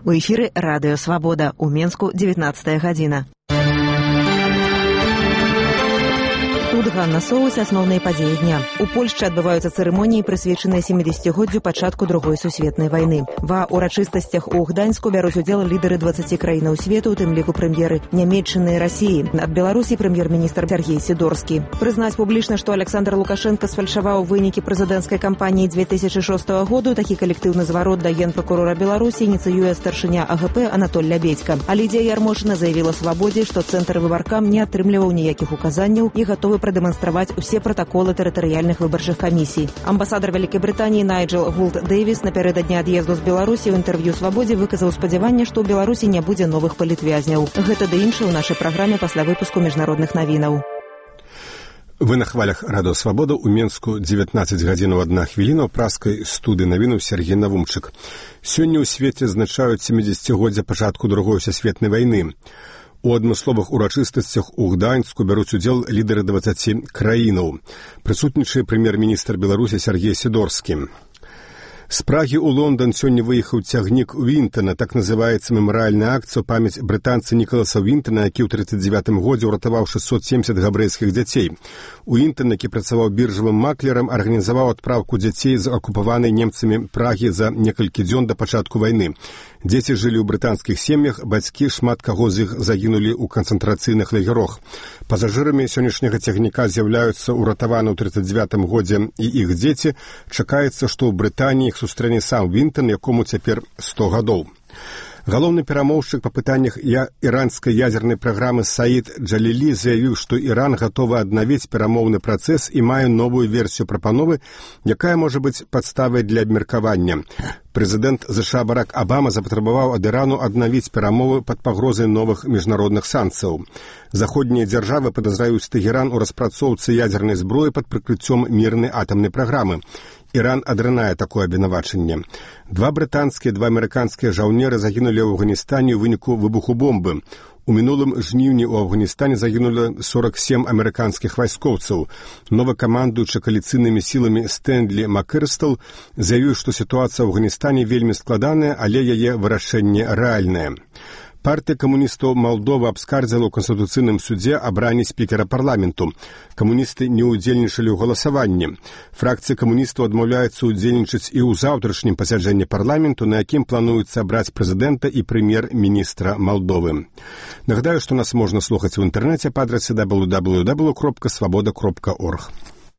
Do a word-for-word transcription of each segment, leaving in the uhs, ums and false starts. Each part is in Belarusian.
У эфіры радыё «Свабода». У Менску дзевятнадцатая гадзіна. Тут Ганна Соус, асноўныя падзеі дня. У Польшчы адбываюцца цырымоніі, прысвечаныя сямідзесяцігоддзю пачатку другой сусветнай вайны. Ва ўрачыстасцях у Гданьску бяруць удзел лідары дваццаці краінаў свету, у тым ліку прэм'еры Нямецчыны і Расіі. Ад Беларусі прэм'ер-міністр Сяргей Сідорскі. Прызнаць публічна, што Александр Лукашенко сфальшаваў вынікі прэзідэнцкай кампаніі дзве тысячы шостага году, такі калектыўны зварот да генпракурора Беларусі ініцыюе старшыня А Г П Анатоль Лябедзька. А Лідія Ярмошына заявіла Свабодзе, што цэнтр выбаркам не атрымліваў ніякіх указанняў і гатовы прадэманстраваць усе пратаколы тэрытарыяльных выбарчых камісій. Амбасадар Вялікай Брытаніі Найджел Гулт Дэвіс напярэдадні ад'езду з Беларусі ў інтэрв'ю Свабодзе выказаў спадзяванне, што ў Беларусі не будзе новых палітвязняў. Гэта ды іншае ў нашай праграме пасля выпуску міжнародных навінаў. Вы на хвалях радыё «Свабода». У Менску дзевятнаццаць гадзінаў адна хвіліна. У праскай студыі навінаў Сергей Навумчык. Сёння ў свеце адзначаюць сямідзесяцігоддзя пачатку другой сусветнай вайны. У адмысловых урачыстасцях у Гданьску бяруць удзел лідары дваццаці краінаў. Прысутнічае прэм'ер-міністр Беларусі Сяргей Сідорскі. З Прагі ў Лондан сёння выехаў цягнік Уінтона, так называецца мемарыяльная акцыя ў памяць брытанца Нікаласа Уінтона, які ў трыццаць дзевятым годзе ўратаваў шэсцьсот семдзесят габрэйскіх дзяцей. Уінтон, які працаваў біржавым маклерам, арганізаваў адпраўку дзяцей з акупаванай немцамі Прагі за некалькі дзён да пачатку вайны. Дзеці жылі ў брытанскіх сем'ях, бацькі шмат каго з іх загінулі ў канцэнтрацыйных лагерах. Пасажырамі сённяшняга цягніка з'яўляюцца ўратаваны ў трыццаць дзевятым годзе і іх дзеці. Чакаецца, што ў Брытаніі іх сустрэне сам Уінтон, якому цяпер сто гадоў. Галоўны перамоўшчык па пытаннях я... іранскай ядзернай праграмы Саід Джалілі заявіў, што Іран гатовы аднавіць перамоўны працэс і мае новую версію прапановы, якая можа быць падставай для абмеркавання. Прэзідэнт ЗША Барак Абама запатрабаваў ад Ірану аднавіць перамовы пад пагрозай новых міжнародных санкцыяў. Заходнія дзяржавы падазраюць Тэгеран у распрацоўцы ядзернай зброі пад прыкрыццём мірнай атамнай праграмы. Іран адрынае такое абвінавачанне. Два брытанскія, два амерыканскія жаўнеры загінулі ў Афганістане ў выніку выбуху бомбы. У мінулым жніўні ў Афганістане загінулі сорок сем амерыканскіх вайскоўцаў. Новы камандуючы кааліцыйнымі сіламі Стэндли Маккерстал заявіў, што сітуацыя ў Афганістане вельмі складаная, але яе вырашэнне рэальнае. Партыя камуністаў Малдовы абскардзіла ў Канстытуцыйным судзе абранне спікера парламенту. Камуністы не ўдзельнічалі ў галасаванні. Фракцыя камуністаў адмаўляецца ўдзельнічаць і ў заўтрашнім пасяджэнні парламенту, на якім плануецца абраць прэзідэнта і прэм'ер-міністра Малдовы. Нагадаю, што нас можна слухаць у інтэрнэце па адрасе дабл ю дабл ю дабл ю кропка свабода кропка орг.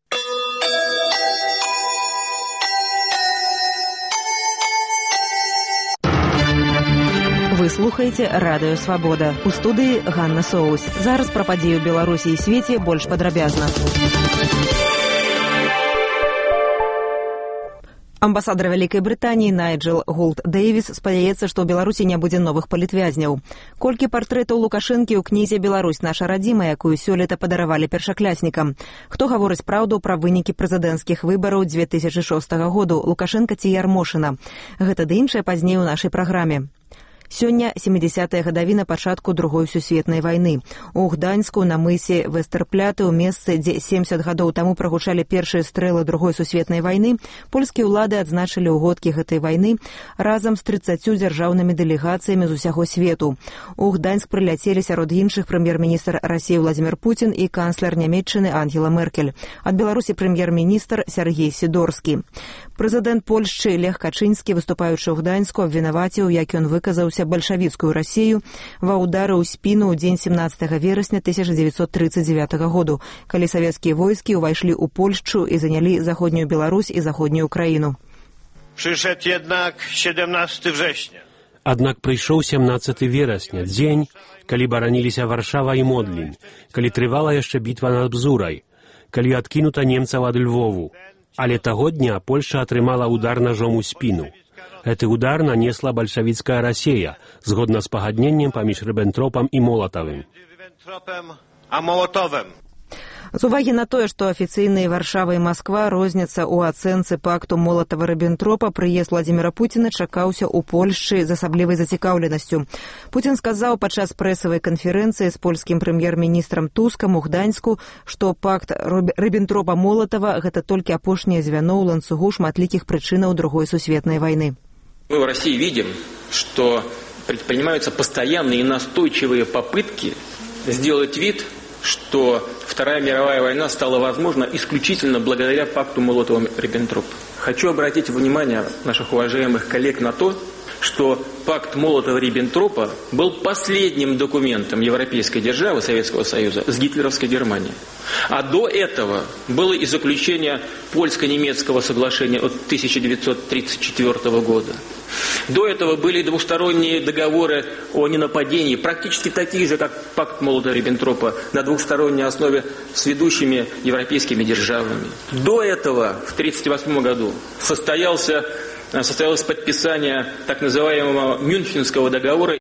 Вы слухаеце радыё «Свабода». У студыі Ганна Соус. Зараз пра падзеі ў Беларусі і свеце больш падрабязна. Амбасадар Вялікай Брытаніі Найджел Гулт Дэвіс спадзяецца, што ў Беларусі не будзе новых палітвязняў. Колькі партрэтаў Лукашэнкі ў кнізе «Беларусь наша радзіма», якую сёлета падаравалі першакляснікам. Хто гаворыць праўду пра вынікі прэзідэнцкіх выбараў дзве тысячы шостага году, Лукашенка ці Ярмошына? Гэта ды іншае пазней у нашай праграме. Сёння сямідзесятая гадавіна пачатку другой сусветнай вайны. У Гданьску на мысе Вестэрпляты, у месцы, дзе семдзесят гадоў таму прагучалі першыя стрэлы другой сусветнай вайны, польскія ўлады адзначылі ўгодкі гэтай вайны разам з трыццаццю дзяржаўнымі дэлегацыямі з усяго свету. У Гданьск прыляцелі сярод іншых прэм'ер-міністр Расіі Владзімір Пуцін і канцлер Нямецчыны Ангела Меркель. Ад Беларусі прэм'ер-міністр Сяргей Сідорскі. Прэзідэнт Польшчы Лех Качынскі, выступаючы ў Гданьску, абвінаваціў, як ён выказаўся, бальшавіцкую Расію ва ўдары ў спіну ў дзень семнаццатага верасня тысяча дзевяцьсот трыццаць дзевятага году, калі савецкія войскі ўвайшлі ў Польшчу і занялі заходнюю Беларусь і заходнюю Украіну. Прышэд jednak siedemnastego września. Аднак прыйшоў семнаццаты верасня, дзень, калі бараніліся Варшава і Модлін, калі трывала яшчэ бітва над Бзурай, калі адкінута немцаў ад Львову. Але таго дня Польшча атрымала удар ножом у спіну. Гэты удар нанесла бальшавіцкая Расія, згодна з пагадненнем паміж Рыббентропам і Молатавым. З увагі на тое, што афіцыйныя Варшава і Масква розняцца ў ацэнцы пакту Молатава-Рыббентропа, прыезд Владзіміра Пуціна чакаўся ў Польшчы з асаблівай зацікаўленасцю. Пуцін сказаў падчас прэсавай канферэнцыі з польскім прэм'ер-міністрам Тускам у Гданьску, што пакт Рыббентропа-Молатава – гэта толькі апошняе звяно ў ланцугу шматлікіх прычынаў другой сусветнай вайны. Мы в России видим, что предпринимаются постоянные и настойчивые попытки сделать вид, что Вторая мировая война стала возможна исключительно благодаря пакту Молотова-Риббентропа. Хочу обратить внимание наших уважаемых коллег на то, что пакт Молотова-Риббентропа был последним документом европейской державы Советского Союза с гитлеровской Германией. А до этого было и заключение польско-немецкого соглашения от тысяча девятьсот тридцать четвёртого года. До этого были двусторонние договоры о ненападении, практически такие же, как пакт Молотова-Риббентропа, на двухсторонней основе с ведущими европейскими державами. До этого, в тысяча девятьсот тридцать восьмом году, состоялся состоялось подписание так называемого Мюнхенского договора.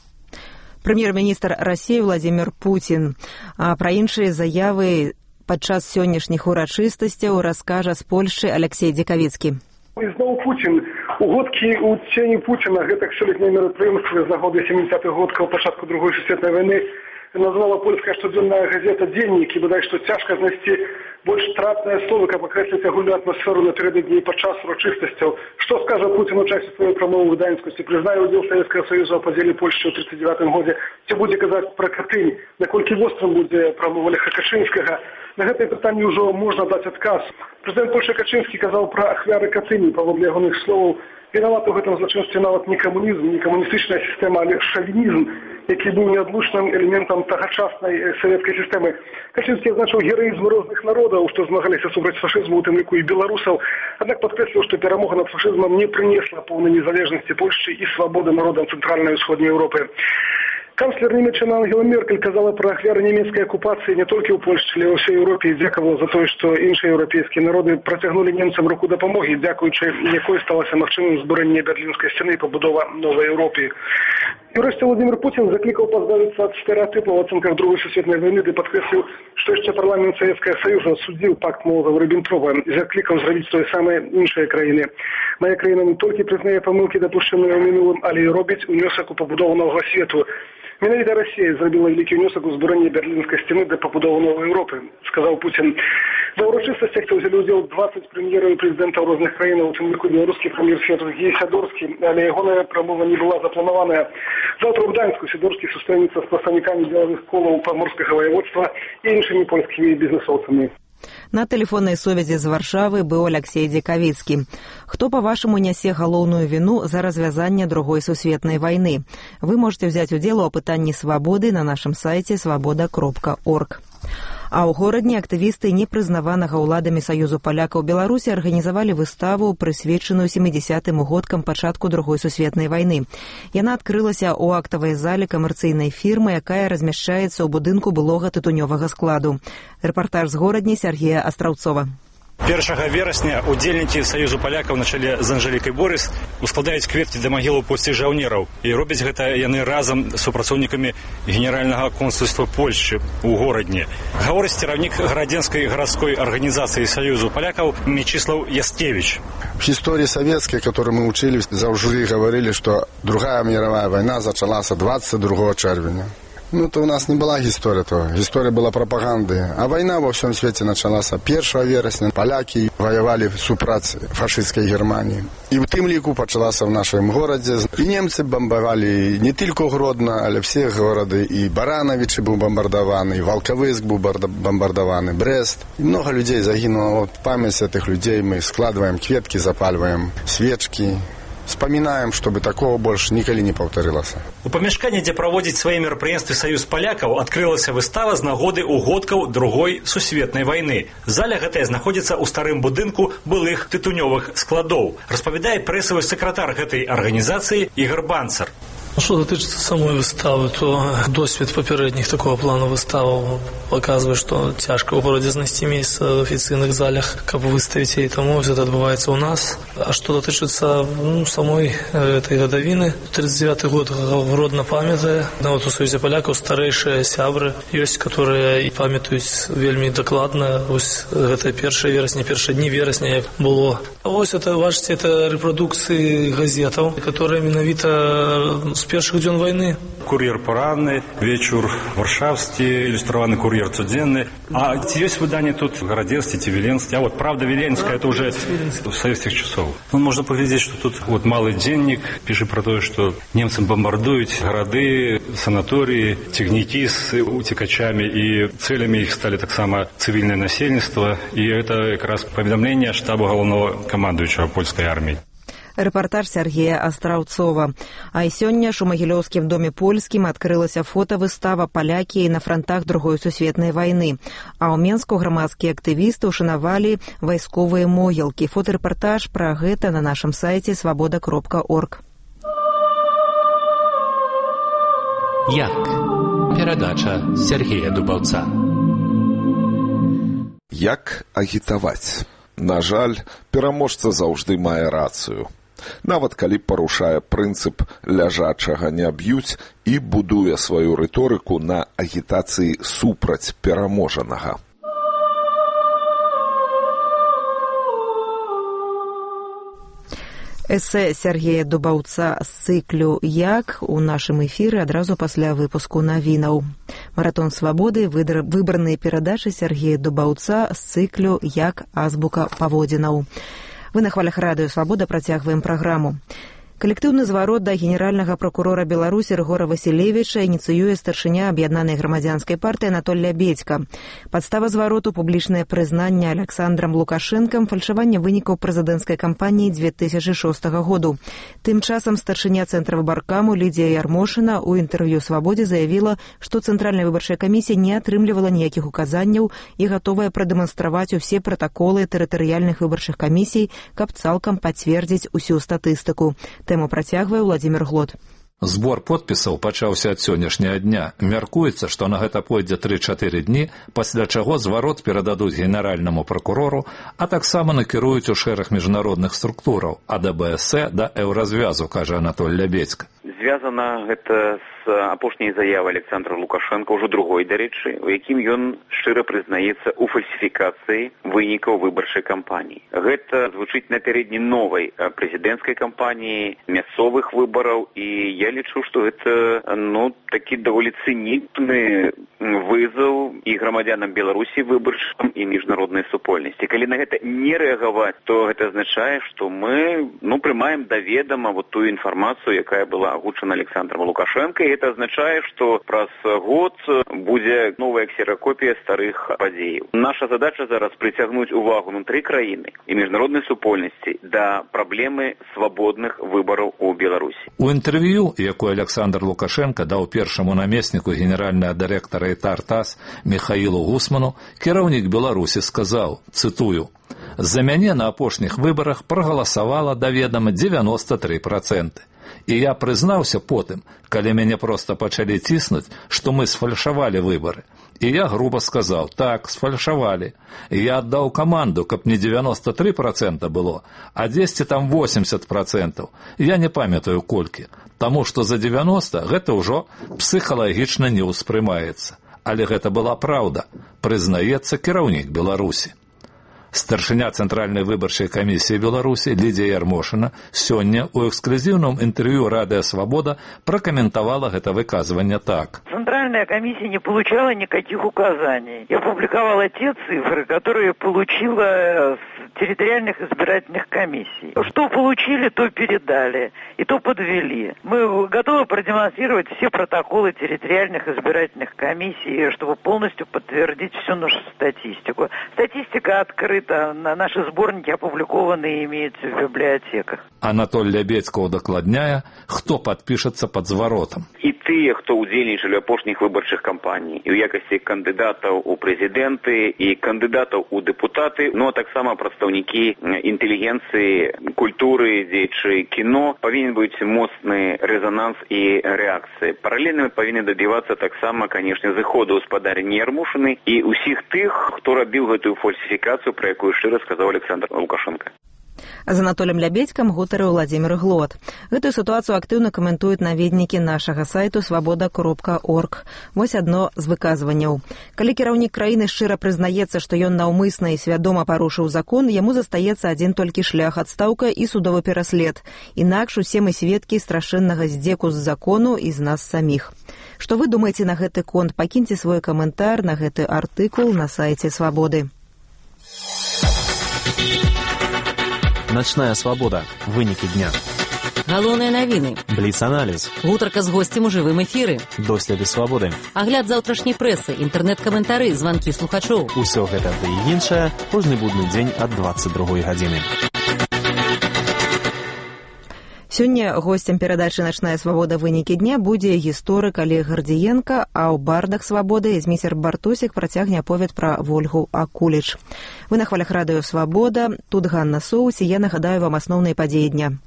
Прэм'ер-міністр Расіі Владзімір Пуцін. А пра іншыя заявы падчас сённяшніх урачыстасцяў раскажа з Польшчы Алексей Дзекавіцкі. Зноў Пуцін. Угодкі ў цені Пуціна, гэтак сёлетнія мерапрыемствы з нагоды сямідзесятых годкаў пачатку другой сусветнай вайны назвала польская штодзённая газета «Дзеннік», і бадай што цяжка знайсці больш стратнае словы, каб акрэсліць агульную атмасферу напярэдадні падчас урачыстасцяў. Што скажа Пуцін у часе сваёй прамовы ў Гданьску? Ці прызнае ўдзел Савецкага Саюза ў падзеле Польшчы ў тридцать девятым годзе? Ці будзе казаць пра Катынь? Наколькі вострым будзе прамова Леха Качынскага? На гэтае пытанне ўжо можна даць адказ. Прэзідэнт Польшчы Качынскі казаў пра ахвяры Катыні, паводле ягоных словаў. Вінаваты ў гэтым злачынстве нават не камунізм, не камуністычная сістэма, але шавінізм, які быў неадлучным элементам тагачаснай савецкай сістэмы. Качынскі азначыў гераізм розных народаў, што змагаліся супраць фашызму, у тым ліку і беларусаў, аднак падкрэсліў, што перамога над фашызмам не прынесла поўнай незалежнасці Польшчы і свабоды народам цэнтральнай і ўсходняй Еўропы. Канцлер Німеччыны Ангела Меркель казала пра ахвяры нямецкай акупацыі не толькі ў Польшчы, але ў ўсёй Еўропе і дзякавала за тое, што іншыя еўрапейскія народы працягнулі немцам руку дапамогі, дзякуючы якой сталася магчымым збурэнне Берлінскай сцяны і пабудова новай Еўропы. І ўрэшце Владзімір Пуцін заклікаў пазбавіцца ад стэрэатыпаў у ацэнках другой сусветнай вайны ды падкрэсліў, што яшчэ парламент Савецкага Саюза судзіў пакт Молотова-Риббентропа і заклікаў зрабіць тое самае іншыя краіны. Мая краіна не толькі прызнае памылкі, дапушчаныя ў мінулым, але і робіць унёсак у пабудову новага свету. Менавіта Расія зрабіла вялікі ўнёсак у збурэнні Берлінскай сцяны да пабудовы новай Еўропы, сказаў Пуцін. Ва ўрачыстасцях узялі ўдзел двадцать прэм'ераў і прэзідэнтаў розных краінаў, у тым ліку беларускі прэм'ер Сергей Сядорскі, але ягоная прамова не была запланаваная. Заўтра ў Гданьску Сядорскі сустрэнецца з прадстаўнікамі дзелавых колаў паморскага ваяводства і іншымі польскімі бізнесоўцамі. На тэлефоннай сувязі з Варшавы быў Алексей Дзекавіцкі. Хто, па-вашаму, нясе галоўную віну за развязанне другой сусветнай вайны? Вы можете взяць удзел у апытанні свабоды на нашым сайце свабода кропка орг. А ў горадні актывісты непрызнаванага ўладамі Саюзу палякаў Беларусі арганізавалі выставу, прысвечаную семідзесятым годкам пачатку другой сусветнай вайны. Яна адкрылася ў актавай зале камерцыйнай фірмы, якая размяшчаецца ў будынку былога тытунёвага складу. Рэпартаж з горадні Сергея Астраўцова. першага верасня удзельнікі Саюзу палякаў на чале з Анжэлікай Борыс ускладаюць кветкі да магілаў польскіх жаўнераў. І робяць гэта яны разам з супрацоўнікамі генеральнага консульства Польшчы ў горадні. Гаворыць кіраўнік гарадзенскай гарадской арганізацыі Саюзу палякаў Мечислав Яскевич. В истории советской, которую мы учились, завжди говорили, что Другая мировая война началась двадцать другого червня. Ну, то у нас не была история, то история была пропаганды. А война во всем свете началась первого вересня. Поляки воевали супраць фашистской Германии. И в тым лику началась в нашем городе. И немцы бомбовали не только Гродно, але все города. И Барановичи был бомбардован, и Волковыск был бомбардован, и Брест. И много людей загинуло. Вот память этих людей мы складываем кветки, запаливаем свечки. Вспоминаем, чтобы такого больше никогда не повторилось. У памяшканні, дзе праводзіць свае мерапрыемствы Саюз палякаў, адкрылася выстава з нагоды угодкаў другой сусветнай вайны. Заля гэтая знаходзіцца ў старым будынку былых тытунёвых складоў, распавядае прэсавы сакратар гэтай арганізацыі Ігор Банцар. Что дотычется самой выставы, то досвід попередних такого плана выставаў показывает, что тяжко в городе знайсці место в официальных залях, как выставить, и тому все это отбывается у нас. А что дотычется ну, самой этой годовины, тридцать девятый год Гродно памятае. На вот у Союзе полякаў старэйшыя сябры ёсць, которые і памятаюць вельмі дакладна. Вось гэта першае верасня, першыя дні верасня як было. А вось это, бачыце, это репродукцыі газетаў, которые менавіта першых дзён войны. Кур'ер поранны, вечер варшавский, иллюстрованный курьер цудзенный. А есть выдание тут Городецкий, Тивиленский, а вот Правда Виленская, это уже с советских часов. Ну, можно поглядеть, что тут вот малый денник пишет про то, что немцы бомбардуют города, санатории, тягники с утекачами, и целями их стали так само цивильное насельніцтва, и это как раз поведомление штаба головного командующего польской армии. Рэпартаж Сергея Астраўцова. А і сёння ж у Магілёўскім доме польскім адкрылася фотавыстава «Палякі на фронтах другой сусветнай вайны». А ў Менску грамадскія актывісты ушанавалі вайсковыя могілкі. Фотарэпартаж пра гэта на нашым сайце свабода кропка орг. Як? Перадача Сергея Дубаўца. Як агітаваць? На жаль, пераможца заўжды мае рацыю. Нават калі парушае прынцып ляжачага не б'юць і будуе сваю рыторыку на агітацыі супраць пераможанага. Эсэ Сергея Дубаўца з цыклю «Як» у нашым эфіры адразу пасля выпуску навінаў. Маратон свабоды, выбраныя перадачы Сергея Дубаўца з цыклю «Як» азбука паводзінаў. Вы на хвалях радыё «Свабода» працягваем праграму. Калектыўны зварот да генеральнага пракурора Беларусі Рыгора Васілевіча ініцыюе старшыня аб'яднанай грамадзянскай партыі Анатоль Лябедзька. Падстава звароту – публічнае прызнанне Александрам Лукашэнкам фальшавання вынікаў прэзідэнцкай кампаніі две тысячы шостага году. Тым часам старшыня цэнтра выбаркаму Лідзія Ярмошына ў інтэрв'ю «Свабодзе» заявіла, што Цэнтральная выбарчая камісія не атрымлівала ніякіх указанняў і гатовая прадэманстраваць усе пратаколы тэрытарыяльных выбарчых камісій, каб цалкам пацвердзіць усю статыстыку. Тэму працягвае Владзімір Глот. Збор подпісаў пачаўся ад сённяшняга дня. Мяркуецца, што на гэта пойдзе тры-чатыры дні, пасля чаго зварот перададуць генеральнаму пракурору, а таксама накіруюць у шэраг міжнародных структураў, ад а бэ эс э да еўразвязу, кажа Анатоль Лябедзька. Звязана гэта з апошняй заявай Александра Лукашенко, ўжо другой, дарэчы, у якім ён шчыра прызнаецца ў фальсіфікацыі вынікаў выбарчай кампаніі. Гэта звучыць напярэдадні новай прэзідэнцкай кампаніі, мясцовых выбараў, і я лічу, што гэта, ну, такі даволі цынічны вызов і грамадзянам Беларусі выбарчым і міжнароднай супольнасці. Калі на гэта не рэагаваць, то гэта азначае, што мы, ну, прымаем да ведама вот тую інфармацыю, якая была агучана Александром Лукашенко, і гэта азначае, што праз год будзе новая ксеракопія старых падзеяў. Наша задача зараз прыцягнуць увагу ўнутры краіны і міжнароднай супольнасці да праблемы свабодных выбараў у Беларусі. У інтэрв'ю, якое Александр Лукашенко даў першаму намесніку генеральнага дырэктара ТАР-ТАСС Михаилу Гусману, кіраўнік Беларусі сказаў, цытую: «За мяне на апошніх выбарах прагаласавала да ведама дзевяноста тры працэнты. І я прызнаўся потым, калі мяне проста пачалі ціснуць, што мы сфальшавалі выбары. І я груба сказаў: так, сфальшавалі. І я аддаў каманду, каб не дзевяноста тры працэнта было, а дзесьці там восемьдесят працэнтаў. Я не памятаю колькі, таму што за дзевяноста гэта ўжо псіхалагічна не ўспрымаецца. Але гэта была праўда, прызнаецца кіраўнік Беларусі». Старшыня Цэнтральнай выбарчай камісіі Беларусі Лідзія Ярмошына сёння ў эксклюзіўным інтэрв'ю «Радио Свобода» прокомментовала это выказывание так. Центральная комиссия не получала никаких указаний. Я публиковала те цифры, которые получила с территориальных избирательных комиссий. Что получили, то передали, и то подвели. Мы готовы продемонстрировать все протоколы территориальных избирательных комиссий, чтобы полностью подтвердить всю нашу статистику. Статистика открыта. Наши сборники опубликованы и имеются в библиотеках. Анатоль Лябедзька удакладняе, хто падпішацца пад зваротам. І тыя, хто ўдзельнічалі ў апошніх выбарчых кампаній, і ў якасці кандыдатаў у прэзідэнты і кандыдатаў у дэпутаты, ну а таксама прадстаўнікі інтэлігенцыі, культуры, дзеячы кіно, павінен быць моцны рэзананс і рэакцыі. Паралельна мы павінны дабівацца таксама, канешне, зыходу гаспадарні Ярмошыны і ўсіх тых, хто рабіў гэтую фальсіфікацыю, про якую шчыра сказаў Александр Лукашенко. З Анатолем Лябедзькам гутарыў Владзімір Глот. Гэтую сітуацыю актыўна каментуюць наведнікі нашага сайту свабода кропка орг. Вось адно з выказванняў. Калі кіраўнік краіны шчыра прызнаецца, што ён наўмысна і свядома парушыў закон, яму застаецца адзін толькі шлях — адстаўка і судовы пераслед. Інакш усе мы сведкі страшэннага здзеку з закону і з нас саміх. Што вы думаеце на гэты конт? Пакіньце свой каментар на гэты артыкул на сайце Свабоды. Ночная свабода. Вынікі дня. Галоўныя навіны. Бліц-аналіз. Гутарка з госцем у жывым эфіры. Доследы свабоды. Агляд заўтрашняй прэсы, інтэрнэт-каментары, званкі слухачоў. Усё гэта ды і іншае кожны будны дзень ад дваццаць другой гадзіны. Сёння госцем перадачы «Начная свабода. Вынікі дня» будзе гісторык Олег Гардзіенка, а ў бардах свабоды эзміцер Бартосік працягне аповед пра Вольгу Акуліч. Вы на хвалях радыё «Свабода». Тут Ганна Соус, і я нагадаю вам асноўныя падзеі дня.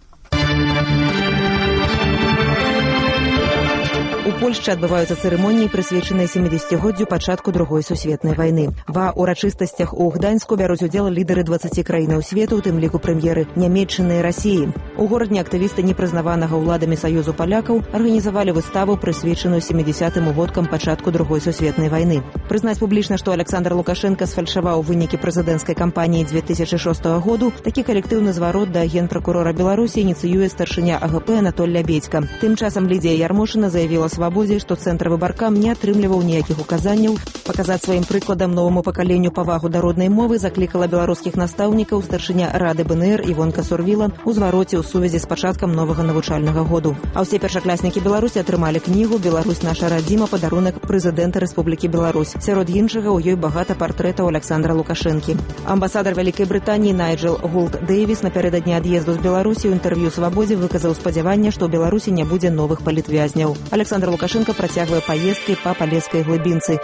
У Польшчы адбываюцца цырымоніі, прысвечаныя сямідзесяцігоддзю пачатку другой сусветнай вайны. Ва ўрачыстасцях у Гданьску бяруць удзел лідары дваццаці краінаў свету, у тым ліку прэм'еры Нямецчыны і Расіі. У горадзе актывісты непрызнаванага ўладамі Саюзу палякаў арганізавалі выставу, прысвечаную сямідзесятым годкам пачатку другой сусветнай вайны. Прызнаць публічна, што Александр Лукашенко сфальшаваў вынікі прэзідэнцкай кампаніі дзве тысячы шостага году, такі калектыўны зварот да генпракурора Беларусі ініцыюе старшыня А Г П Анатоль Лябедзька. Тым часам Лідія Ярмошына заявіла Свабодзе, што цэнтр выбаркам не атрымліваў ніякіх указанняў. Паказаць сваім прыкладам новаму пакаленню павагу да роднай мовы заклікала беларускіх настаўнікаў старшыня Рады Б Н Р Івонка Сурвіла ў звароце ў сувязі з пачаткам новага навучальнага году. А ўсе першакляснікі Беларусі атрымалі кнігу «Беларусь наша радзіма», падарунак прэзідэнта Рэспублікі Беларусь. Сярод іншага ў ёй багата партрэтаў Александра Лукашэнкі. Амбасадар Вялікай Брытаніі Найджел Голд Дэйвіс напярэдадні ад'езду з Беларусі ў інтэрв'ю Свабодзе выказаў спадзяванне, што ў Беларусі не будзе новых палітвязняў. Александр Лукашенко працягвае паездкі па палескай глыбінцы.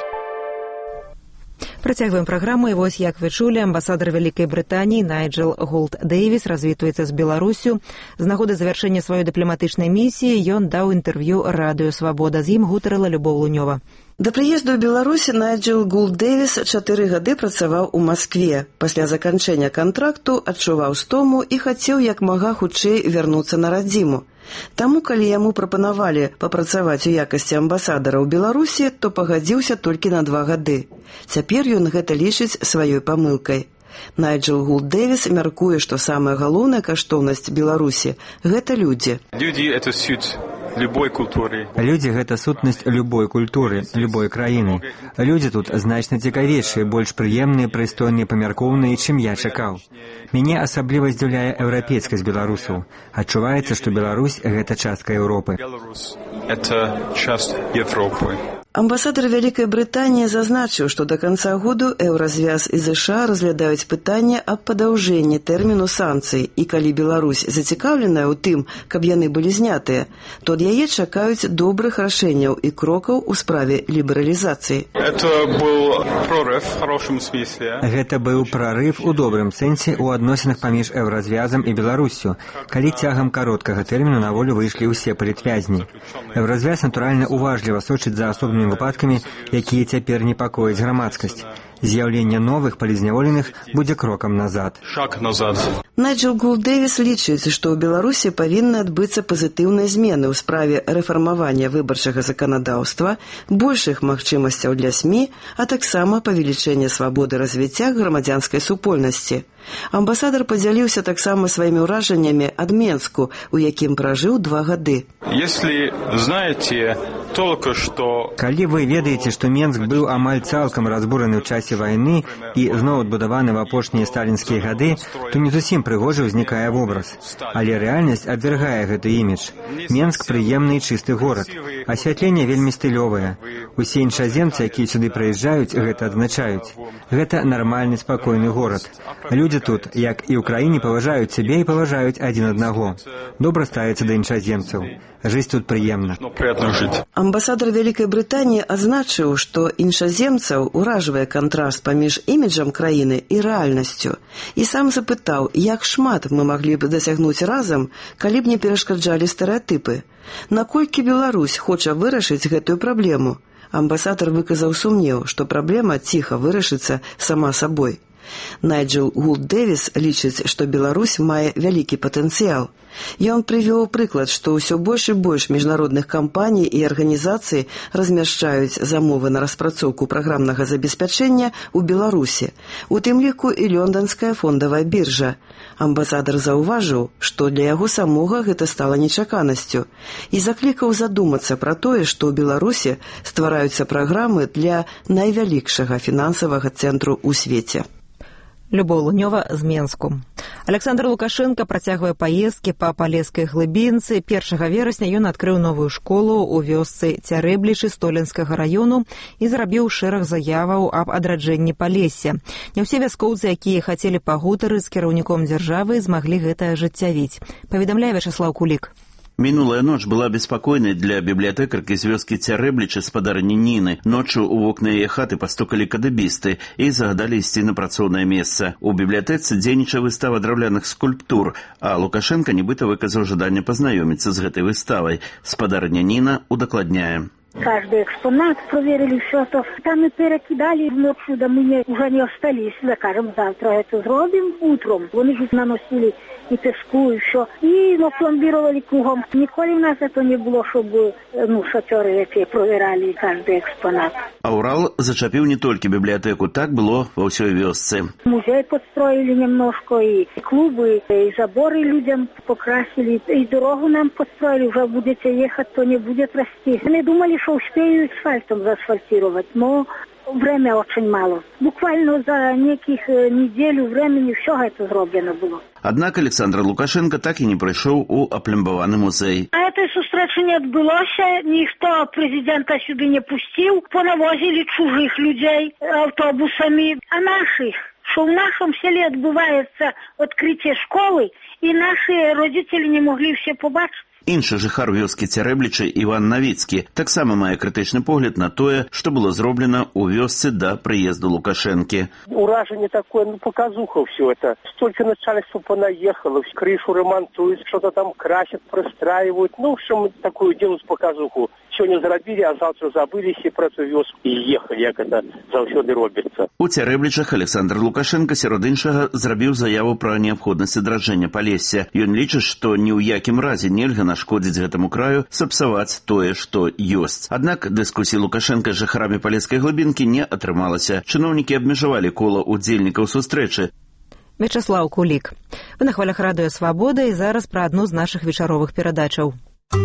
Працягваем праграму, і вось, як вы чулі, амбасадар Вялікай Брытаніі Найджел Голд Дэйвіс развітваецца з Беларусю. З нагоды завяршэння сваёй дыпламатычнай місіі ён даў інтэрв'ю радыё «Свабода». З ім гутарыла Любоў Лунёва. Да прыезду ў Беларусі Найджел Голд Дэйвіс чатыры гады працаваў у Маскве. Пасля заканчэння кантракту адчуваў стому і хацеў як мага хутчэй вярнуцца на радзіму. Таму, калі яму прапанавалі папрацаваць у якасці амбасадара ў Беларусі, то пагадзіўся толькі на два гады. Цяпер ён гэта лічыць сваёй памылкай. Найджел Голд Дэйвіс мяркуе, што самая галоўная каштоўнасць Беларусі – гэта людзі. Людзі – гэта суть любой культуры. Людзі – гэта сутнасць любой культуры, любой краіны. Людзі тут значна цікавейшыя, больш прыемныя, прыстойныя, памяркоўныя, чым я чакаў. Мяне асабліва здзіўляе еўрапейскасць беларусаў. Адчуваецца, што Беларусь – гэта частка Еўропы. Беларусь – гэта частка Европы. Амбасадар Вялікай Брытаніі зазначыў, што да канца году Еўразвяз і ЗША разглядаюць пытанне аб падаўжэнні тэрміну санкцый, і калі Беларусь зацікаўленая ў тым, каб яны былі знятыя, то ад яе чакаюць добрых рашэнняў і крокаў у справе лібералізацыі. Это был прорыв в хорошем смысле. Гэта быў прарыв у добрым сэнсе ў адносінах паміж Еўразвязам і Беларуссю, калі цягам кароткага тэрміну на волю выйшлі ўсе палітвязні. Еўразвяз, натуральна, уважліва сочыць за асобнымі выпадкамі, якія цяпер непакояць грамадскасць. З'яўленне новых палізняволеных будзе крокам назад. Шаг назад. Найджел Голд Дэйвіс лічыць, што ў Беларусі павінны адбыцца пазітыўныя змены ў справе рэфармавання выбарчага заканадаўства, большых магчымасцяў для СМІ, а таксама павелічэння свабоды развіцця грамадзянскай супольнасці. Амбасадар падзяліўся таксама сваімі ўражаннямі ад Менску, у якім пражыў два гады. Если знаете только что... Калі вы ведаеце, што Менск быў амаль цалкам разбураны ў часе вайны і зноў адбудаваны ў апошнія сталінскія гады, то не зусім прыгожа ўзнікае вобраз. Але рэальнасць абвяргае гэты імідж. Менск прыемны і чысты горад. Асвятленне вельмі стылёвае. Усе іншаземцы, якія сюды прыязджаюць, гэта адзначаюць. Гэта нармальны, спакойны горад. Людзі тут, як і ў краіне, паважаюць сябе і паважаюць адзін аднаго. Добра ставяцца да іншаземцаў. Жыць тут прыемна. Амбасадар Вялікай Брытаніі адзначыў, што іншаземцаў уражвае кантраст паміж іміджам краіны і рэальнасцю. І сам запытаў, як шмат мы маглі б дасягнуць разам, калі б не перашкаджалі стэрэатыпы. Наколькі Беларусь хоча вырашыць гэтую праблему? Амбасадар выказаў сумнеў, што праблема ціха вырашыцца сама сабой. Найджел Гулд Дэвіс лічыць, што Беларусь мае вялікі патэнцыял. Ён прывёў прыклад, што ўсё больш і больш міжнародных кампаній і арганізацый размяшчаюць замовы на распрацоўку праграмнага забеспячэння ў Беларусі, у тым ліку і лёнданская фондавая біржа. Амбасадар заўважыў, што для яго самога гэта стала нечаканасцю, і заклікаў задумацца пра тое, што ў Беларусі ствараюцца праграмы для найвялікшага фінансавага цэнтру ў свеце. Любоў Лунёва з Менску. Александр Лукашенко працягвае паездкі па палескай глыбінцы. першага верасня ён адкрыў новую школу ў вёсцы Цярэблічы Столенскага раёну і зрабіў шэраг заяваў аб адраджэнні Палесся. Не ўсе вяскоўцы, якія хацелі пагутарыць з кіраўніком дзяржавы, змаглі гэта ажыццявіць. Паведамляе Вячаслаў Кулік. Минулая ночь была беспокойной для библиотекарки з вёски Цярэблічы спадарні Нины. Ночью у окна яе хаты пастукалі кадыбісты і загадалі ісці на працоўнае месца. У бібліятэцы дзейнічае выстава драўляных скульптур, а Лукашенко нібыта выказаў жаданне пазнаёміцца з гэтай выставай. Спадарня Нина удакладняе. Каждый экспонат проверили все, то там и перекидали ночью, да мы не, уже не остались. Скажем, завтра это сделаем утром. Они же наносили и песку, и все. И напломбировали кругом. Николи у нас это не было, чтобы ну, шоферы эти проверяли каждый экспонат. А Урал зачапил не только библиотеку, так было во всей вёсце. Музей подстроили немножко, и клубы, и заборы людям покрасили, и дорогу нам построили. Уже будете ехать, то не будет расти. Мы думали, что успею асфальтом заасфальтировать, но время очень мало. Буквально за неких неделю времени все это сделано было. Однако Александр Лукашенко так и не прийшов у опломбований музей. А этой встречи не отбылося, никто президента сюда не пустил, понавозили чужих людей автобусами, а наших, что в нашем селе отбывается открытие школы, и наши родители не могли все побачить. Іншы жыхар вёскі Цярэблічы Іван Навіцкі таксама мае крытычны погляд на тое, што было зроблена ў вёсцы да прыезду Лукашэнкі. Уражение такое, ну показуха все это. Столько начальства понаехало, крышу ремонтуют, что-то там красят, простраивают. Ну, в общем, такую делают показуху. Сегодня заробили, а завтра забылись и про эту вёску и ехали, як это заўсёды робіцца. У Цярэблічах Александр Лукашенко сярод іншага зрабіў заяву пра неабходнасць адраджэння Палесся. Ён лічыць, што ні ў якім разе нельга нашкодзіць гэтаму краю, сапсаваць тое, што ёсць. Аднак дыскусіі Лукашенка з жыхарамі палескай глыбінкі не атрымалася. Чыноўнікі абмежавалі кола удзельнікаў сустрэчы. Вячаслаў Кулік. Вы на хвалях радыё Свабода і зараз пра адну з нашых вечаровых перадачаў.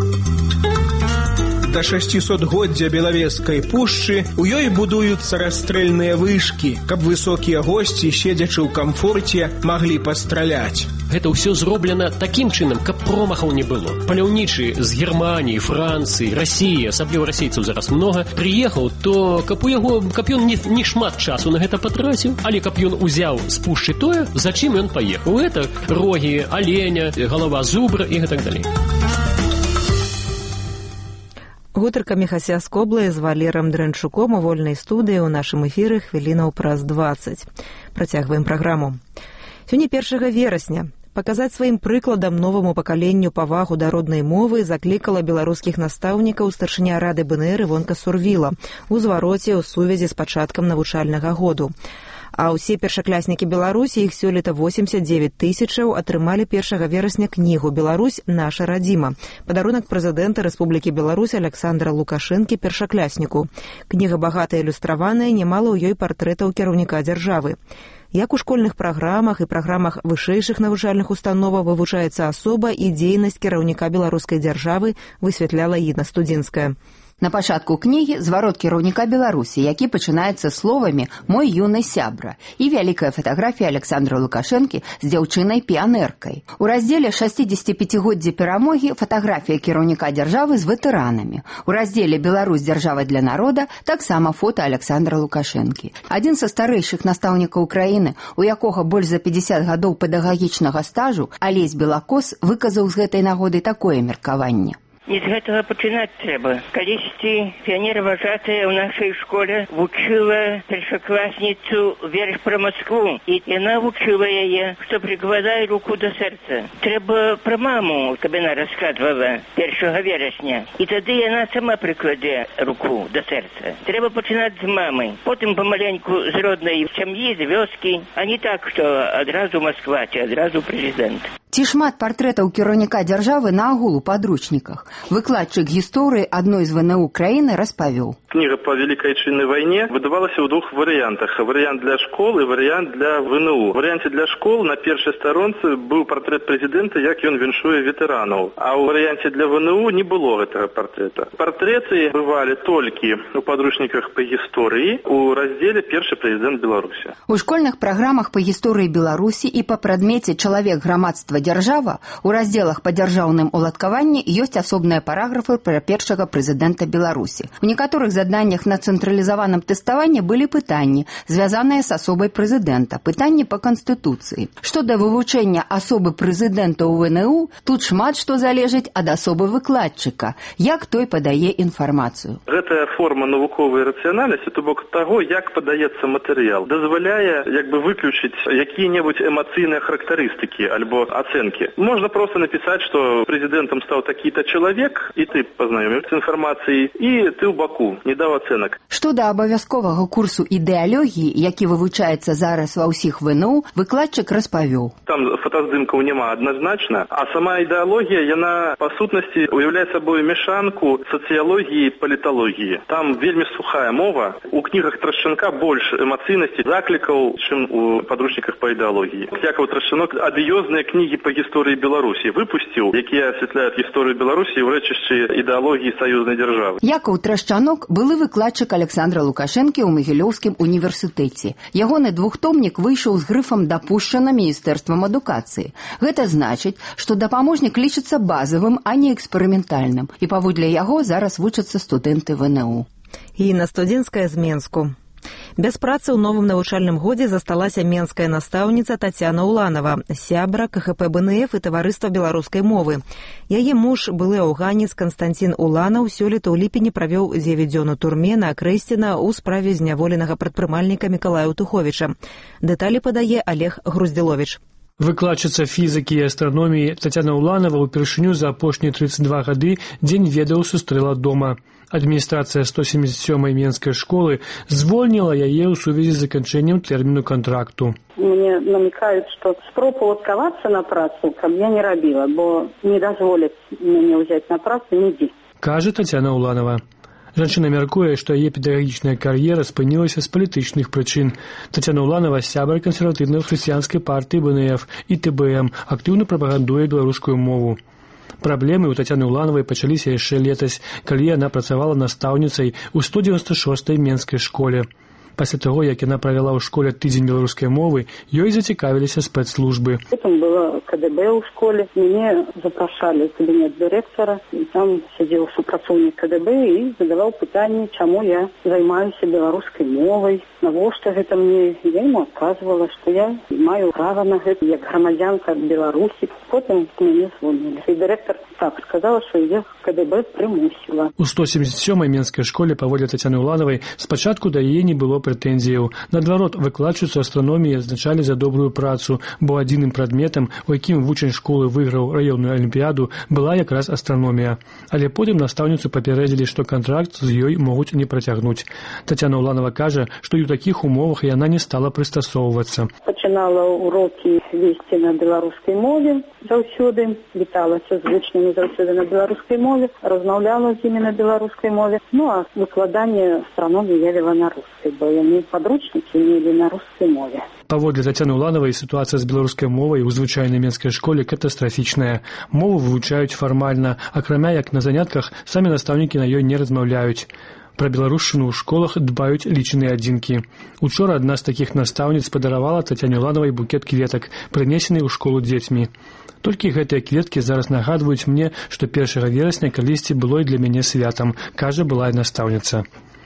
Да шасцісотгоддзя Белавежскай пушчы у ёй будуюцца расстрэльныя вышкі, каб высокія госці, седзячы ў камфорце, маглі пастраляць. Гэта ўсё зроблена такім чынам, каб промахаў не было. Паляўнічы з Германіі, Францыі, Расіі, асабліва расейцаў зараз многа, прыехаў, то каб у яго, каб ён не, не шмат часу на гэта патраціў, але каб ён узяў з пушчы тое, за чым ён паехаў. Гэта рогі, аленя, галава зубра і гэтак далей. Гутарка Міхася Скоблы з Валерам Дрэнчуком у вольнай студыі ў нашым эфіры хвілінаў праз дваццаць. Працягваем праграму. Сёння першага верасня паказаць сваім прыкладам новаму пакаленню павагу да роднай мовы заклікала беларускіх настаўнікаў старшыня рады бэ эн эр Івонка Сурвіла у звароце ў сувязі з пачаткам навучальнага году. А ўсе першакляснікі Беларусі, іх сёлета восемьдесят девять тысячаў, атрымалі першага верасня кнігу «Беларусь. Наша радзіма». Падарунак прэзідэнта Рэспублікі Беларусь Александра Лукашэнкі першаклясніку. Кніга багата ілюстраваная, нямала ў ёй партрэтаў кіраўніка дзяржавы. Як у школьных праграмах і праграмах вышэйшых навучальных установаў вывучаецца асоба і дзейнасць кіраўніка беларускай дзяржавы, высвятляла Інна Студзінская. На пачатку кнігі зварот кіраўніка Беларусі, які пачынаецца словамі «Мой юны сябра» і вялікая фатаграфія Александра Лукашэнкі з дзяўчынай-піянеркай. У раздзеле шасцідзесяціпяцігоддзя перамогі фатаграфія кіраўніка дзяржавы з ветэранамі. У раздзеле «Беларусь. Дзяржава для народа» таксама фота Александра Лукашэнкі. Адзін са старэйшых настаўнікаў краіны, у якога больш за пятьдесят гадоў педагагічнага стажу, Алесь Белакос выказаў з гэтай нагоды такое меркаванне. Не з гэтага пачынаць трэба. Калісьці піянер-вожатая ў нашай школе вучыла першакласніцу верш пра Москву, і яна вучыла яе, што прикладай руку да сэрца. Трэба пра маму, каб яна расказвала першага верасня. І тады яна сама прикладе руку да сэрца. Трэба пачынаць з мамы, потым памаленьку з роднай сям'і, з вёскі, а не так, што адразу Москва ці адразу прэзідэнт. Ці шмат партрэтаў кіраўніка дзяржавы на агул у падручніках. Выкладчык гісторыі адной з ВНУ краіны распавёў. Книга по Великой Отечественной войне выдавалась в двух вариантах. Вариант для школ и вариант для ВНУ. В варианте для школ на первой сторонце был портрет президента, як ён віншуе ветеранов. А в варианте для ВНУ не было этого портрета. Портреты бывали только у подручниках по истории у разделе «Первый президент Беларуси». У школьных программах по гісторыі Беларусі і па прадмеце «Чалавек, грамадства, дзяржава» у разделах па дзяржаўным уладкаванні ёсць асобныя параграфы пра першага прэзідэнта Беларусі. У некаторых заданнях на цэнтралізаваным тэставанні былі пытанні, звязаныя з асобай прэзідэнта, пытанні па Канстытуцыі. Што да вывучэння асобы прэзідэнта ў ВНУ, тут шмат што залежыць ад асобы выкладчыка, як той падае інфармацыю. Гэтая форма навуковай рацыянальнасці, то бок таго, як падаецца матэрыял, дазваляе як бы выключыць якія-небудзь эмацыйныя характарыстыкі альбо ацэнкі. Можна проста напісаць, што прэзідэнтам стаў такі-то чалавек, і ты пазнаёміўся з інфармацыяй, і ты ў баку не даў ацэнак. Што да абавязковага курсу ідэалогіі, які вывучаецца зараз ва ўсіх ВНУ, выкладчык распавёў. Там фотаздымкаў няма адназначна, а сама ідэалогія, яна па сутнасці уяўляе сабою мяшанку сацыялогіі і паліталогіі. Там вельмі сухая мова. У кнігах Трашчанка больш эмацыйнасці, заклікаў, чым у падручніках па ідэалогіі. Якаў Трашчанок адыёзныя кнігі па гісторыі Беларусі выпусціў, якія асвятляюць гісторыю Беларусі ў рэчышчы ідэалогіі саюзнай дзяржавы. Якаў Трашчанок былы выкладчык Александра Лукашэнкі ў Магілёўскім універсітэце. Ягоны двухтомнік выйшаў з грыфам «Дапушчана Міністэрствам адукацыі». Гэта значыць, што дапаможнік лічыцца базавым, а не эксперыментальным. І паводле яго зараз вучацца студэнты ВНУ. Інна Студзенская з Менску. Без працы ў новым навучальным годзе засталася менская настаўніца Тацяна Уланова, сябра КХП БНФ і таварыства беларускай мовы. Яе муж, былы афганец Канстантин Уланаў, сёлета ў ліпені правёў дзевяць дзён у турме на Акрэсціна ў справе зняволенага прадпрымальніка Мікалая Утуховіча. Дэталі падае Олег Груздзіловіч. Выкладчыца фізікі і астраноміі Тацяна Уланова ўпершыню за апошнія тридцать два гады дзень ведаў сустрэла дома. Адміністрацыя сто семьдесят сёмай менскай школы звольніла яе ў сувязі з заканчэннем тэрміну контракту. Мне намекают, что спроб уладкавацца на працу, каб я не рабіла, бо не дазволяць мяне ўзяць на працу нідзе. Кажа Тацяна Уланова. Жанчына мяркуе, што яе педагагічная кар'ера спынілася з палітычных прычын. Тацяна Уланова сябар кансерватыўна-хрысціянскай партыі БНФ і ТБМ, актыўна прапагандуе беларускую мову. Праблемы ў Тацяны Уланавай пачаліся яшчэ летась, калі яна працавала настаўніцай у сто девяносто шостай менскай школе. Пасля таго, як яна правяла ў школе тыдзень беларускай мовы, ёй зацікавіліся спецслужбы. Потом было КДБ ў школе, мяне запрашалі ў кабінет дырэктара, і там сядзеў супрацоўнік КДБ і задаваў пытанні, чаму я займаюся беларускай мовай, навошта гэта мне. Я ему адказвала, што я маю права на гэта як грамадзянка Беларусі. Потым мяне звольнілі. І дырэктар так сказала, што яе КДБ прымусіла. У сто семьдесят сёмай менскай школе паводле Тацяны Уланавай спачатку да яе не было прэтэнзіяў. Наадварот, выкладчыцу астраноміі адзначалі за добрую працу, бо адзіным прадметам, у якім вучань школы выйграў раённую алімпіяду, была якраз астраномія. Але потым настаўніцу папярэдзілі, што кантракт з ёй могуць не працягнуць. Тацяна Уланова кажа, што і ў такіх умовах яна не стала прыстасоўвацца. Пачынала урокі весці на беларускай мове заўсёды, віталася з вучнямі заўсёды на беларускай мове, размаўляла з імі на беларускай мове. Ну а выкладанне астраноміі я вела на рускай, бо яны падручнікі мелі на рускай мове. Паводле Тацяны Уланавай сітуацыя з беларускай мовай у звычайнай менскай школе катастрафічная. Мову вывучаюць фармальна, акрамя як на занятках самі настаўнікі на ёй не размаўляюць. Пра беларушчыну ў школах дбаюць лічаныя адзінкі. Учора адна з такіх настаўніц падаравала Тацяне Уланавай букет кветак, прынесены ў школу дзецьмі. Толькі гэтыя кветкі зараз нагадваюць мне, што першага верасня калісьці было і для мяне святам, кажа былая настаўніца.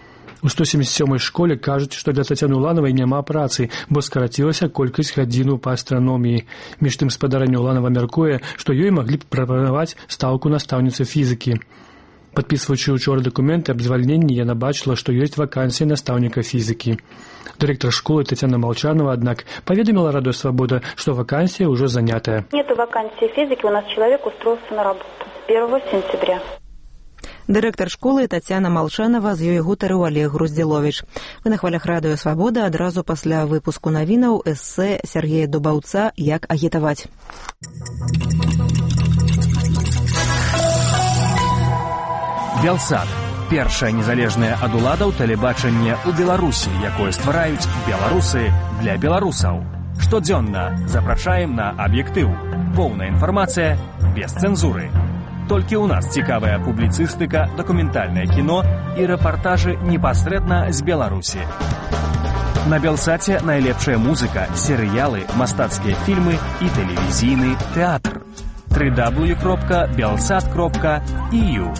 У сто семьдесят сёмай школе кажуць, што для Тацяны Уланавай няма працы, бо скарацілася колькасць гадзіну па астраноміі. Між тым спадарня Уланава мяркуе, што ёй маглі б прапанаваць стаўку настаўніцы фізікі. Падпісваючы ўчора дакументы аб звальненні, яна бачыла, што ёсць вакансія настаўніка фізікі. Дырэктар школы Татьяна Молчанова, аднак, паведаміла Радио Свобода, что вакансия уже занятая. Нету вакансии физики, у нас человек устроился на работу с первого сентября. Дырэктар школы Татьяна Молчанова, з ёй гутарыў Олег Груздзіловіч. Вы на хвалях Радио Свобода адразу пасля выпуску навінаў эсэ Сергея Дубаўца «Як агітаваць». Белсат. Першае незалежнае ад уладаў тэлебачанне ў Беларусі, якое ствараюць беларусы для беларусаў. Штодзённа запрашаем на аб'ектыў. Поўная інфармацыя без цэнзуры. Толькі ў нас цікавая публіцыстыка, дакументальнае кіно і рэпартажы непасрэдна з Беларусі. На Белсаце найлепшая музыка, серыялы, мастацкія фільмы і тэлевізійны тэатр. дабл ю дабл ю дабл ю кропка белсат кропка і ю.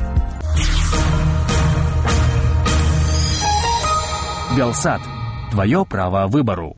Белсат. Твое право выбору.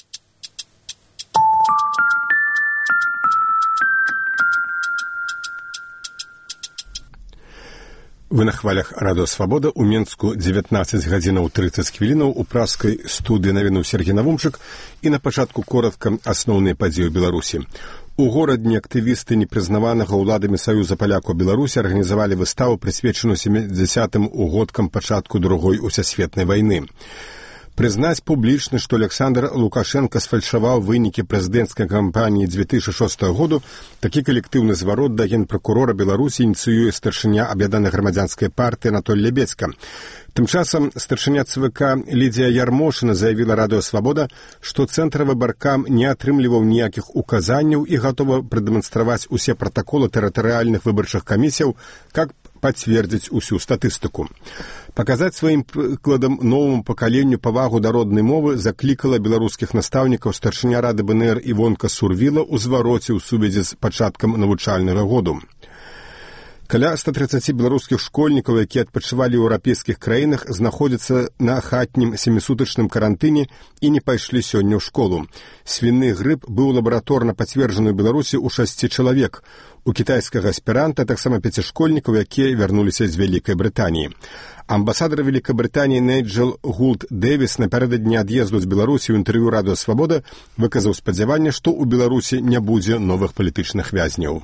Вы на хвалях Радио Свобода. У Менску дзевятнаццаць гадзінаў трыццаць хвілінаў, у праскай студыі навіну Сергей Навумчык і на пачатку коротка асноўныя падзеі ў Беларусі. У горадні актывісты непрызнаванага ўладамі Саюза палякаў Беларусі арганізавалі выставу, прысвечаную сямідзясятым угодкам пачатку другой усесветнай вайны. Прызнаць публічна, што Александр Лукашенко сфальшаваў вынікі прэзідэнцкай кампаніі дзве тысячы шостага году, такі калектыўны зварот да генпракурора Беларусі ініцыюе старшыня аб'яднанай грамадзянскай партыі Анатоль Лебедзька. Тым часам старшыня ЦВК Лідзія Ярмошына заявіла Радио Свобода, што цэнтравы баркам не атрымліваў ніякіх указанняў і гатова прадэманстраваць усе пратаколы тэрытарыяльных выбарчых камісіяў, как пацвердзіць усю статыстыку. Паказаць сваім прыкладам новаму пакаленню павагу да роднай мовы заклікала беларускіх настаўнікаў старшыня Рады БНР Івонка Сурвіла ў звароце ў сувязі з пачаткам навучальнага году. Каля ста трыццаці беларускіх школьнікаў, якія адпачывалі ў еўрапейскіх краінах, знаходзяцца на хатнім сямісутачным карантыне і не пайшлі сёння ў школу. Свіны грып быў лабараторна пацверджаны ў Беларусі ў шасці чалавек. У кітайскага аспіранта таксама пяці школьнікаў, якія вярнуліся з Вялікай Брытаніі. Амбасадар Великобритании Найджел Гулт Дэвис напярэдадні ад'езду з Беларусі ў інтэрв'ю Радио Свобода выказаў спадзяванне, што ў Беларусі не будзе новых палітычных вязняў.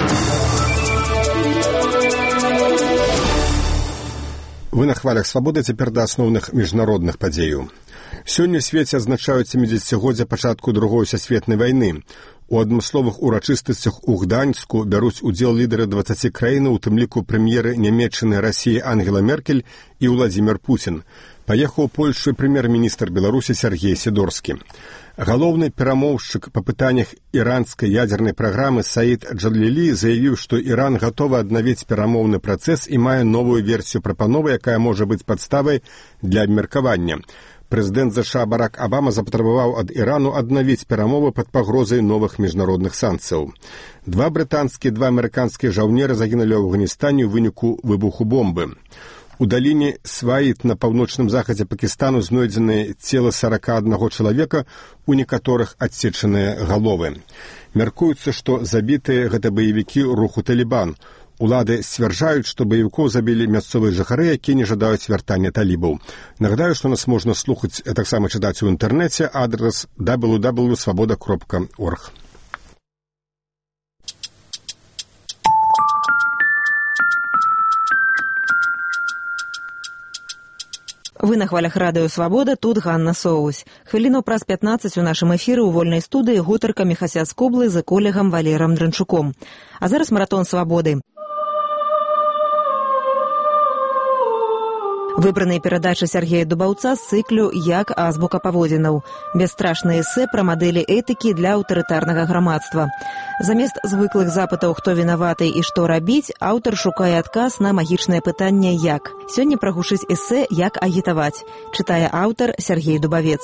Вы на хвалях Свободы, цяпер да асноўных міжнародных падзеяў. Сёння ў свеце адзначаюць сямідзесяцігоддзе пачатку другой сусветнай вайны. У адмысловых урачыстасцях у Гданьску бяруць удзел лідары дваццаці краін, у тым ліку прэм'еры Нямецчыны, Расіі Ангела Меркель і Владзімір Пуцін. Паехаў у Польшу прэм'ер-міністр Беларусі Сергей Сідорскі. Галоўны перамоўшчык па пытаннях іранскай ядзернай праграмы Саід Джалілі заявіў, што Іран гатовы аднавіць перамоўны працэс і мае новую версію прапановы, якая можа быць падставай для абмеркавання. Прэзідэнт ЗША Барак Абама запатрабаваў ад Ірану аднавіць перамовы пад пагрозай новых міжнародных санкцыяў. Два брытанскія, два амерыканскія жаўнеры загінулі ў Афганістане ў выніку выбуху бомбы. У даліне Сваіт на паўночным захадзе Пакістану знойдзены цела сарака аднаго чалавека, у некаторых адсечаныя галовы. Мяркуецца, што забітыя гэта баевікі руху Талібан. Улады сцвярджаюць, што баевікоў забілі мясцовыя жыхары, якія не жадаюць вяртання талібаў. Нагадаю, што нас можна слухаць, а таксама чытаць у інтэрнэце, адрес дабл ю дабл ю дабл ю крапка свабода кропка орг. Вы на хвалях Радио Свобода, тут Ганна Соус. Хвіліну праз пятнаццаць у нашым эфіры ў вольнай студыі гутарка Міхася Скоблы з эколегам Валерам Дранчуком. А зараз маратон свабоды. Выбраныя перадачы Сергея Дубаўца з цыклю «Як азбука паводзінаў». Бясстрашнае эсэ пра мадэлі этыкі для аўтарытарнага грамадства. Замест звыклых запытаў «Хто вінаваты» і «Што рабіць», аўтар шукае адказ на магічнае пытанне «Як?». Сёння прагучыць эсэ «Як агітаваць». Чытае аўтар Сергей Дубавец.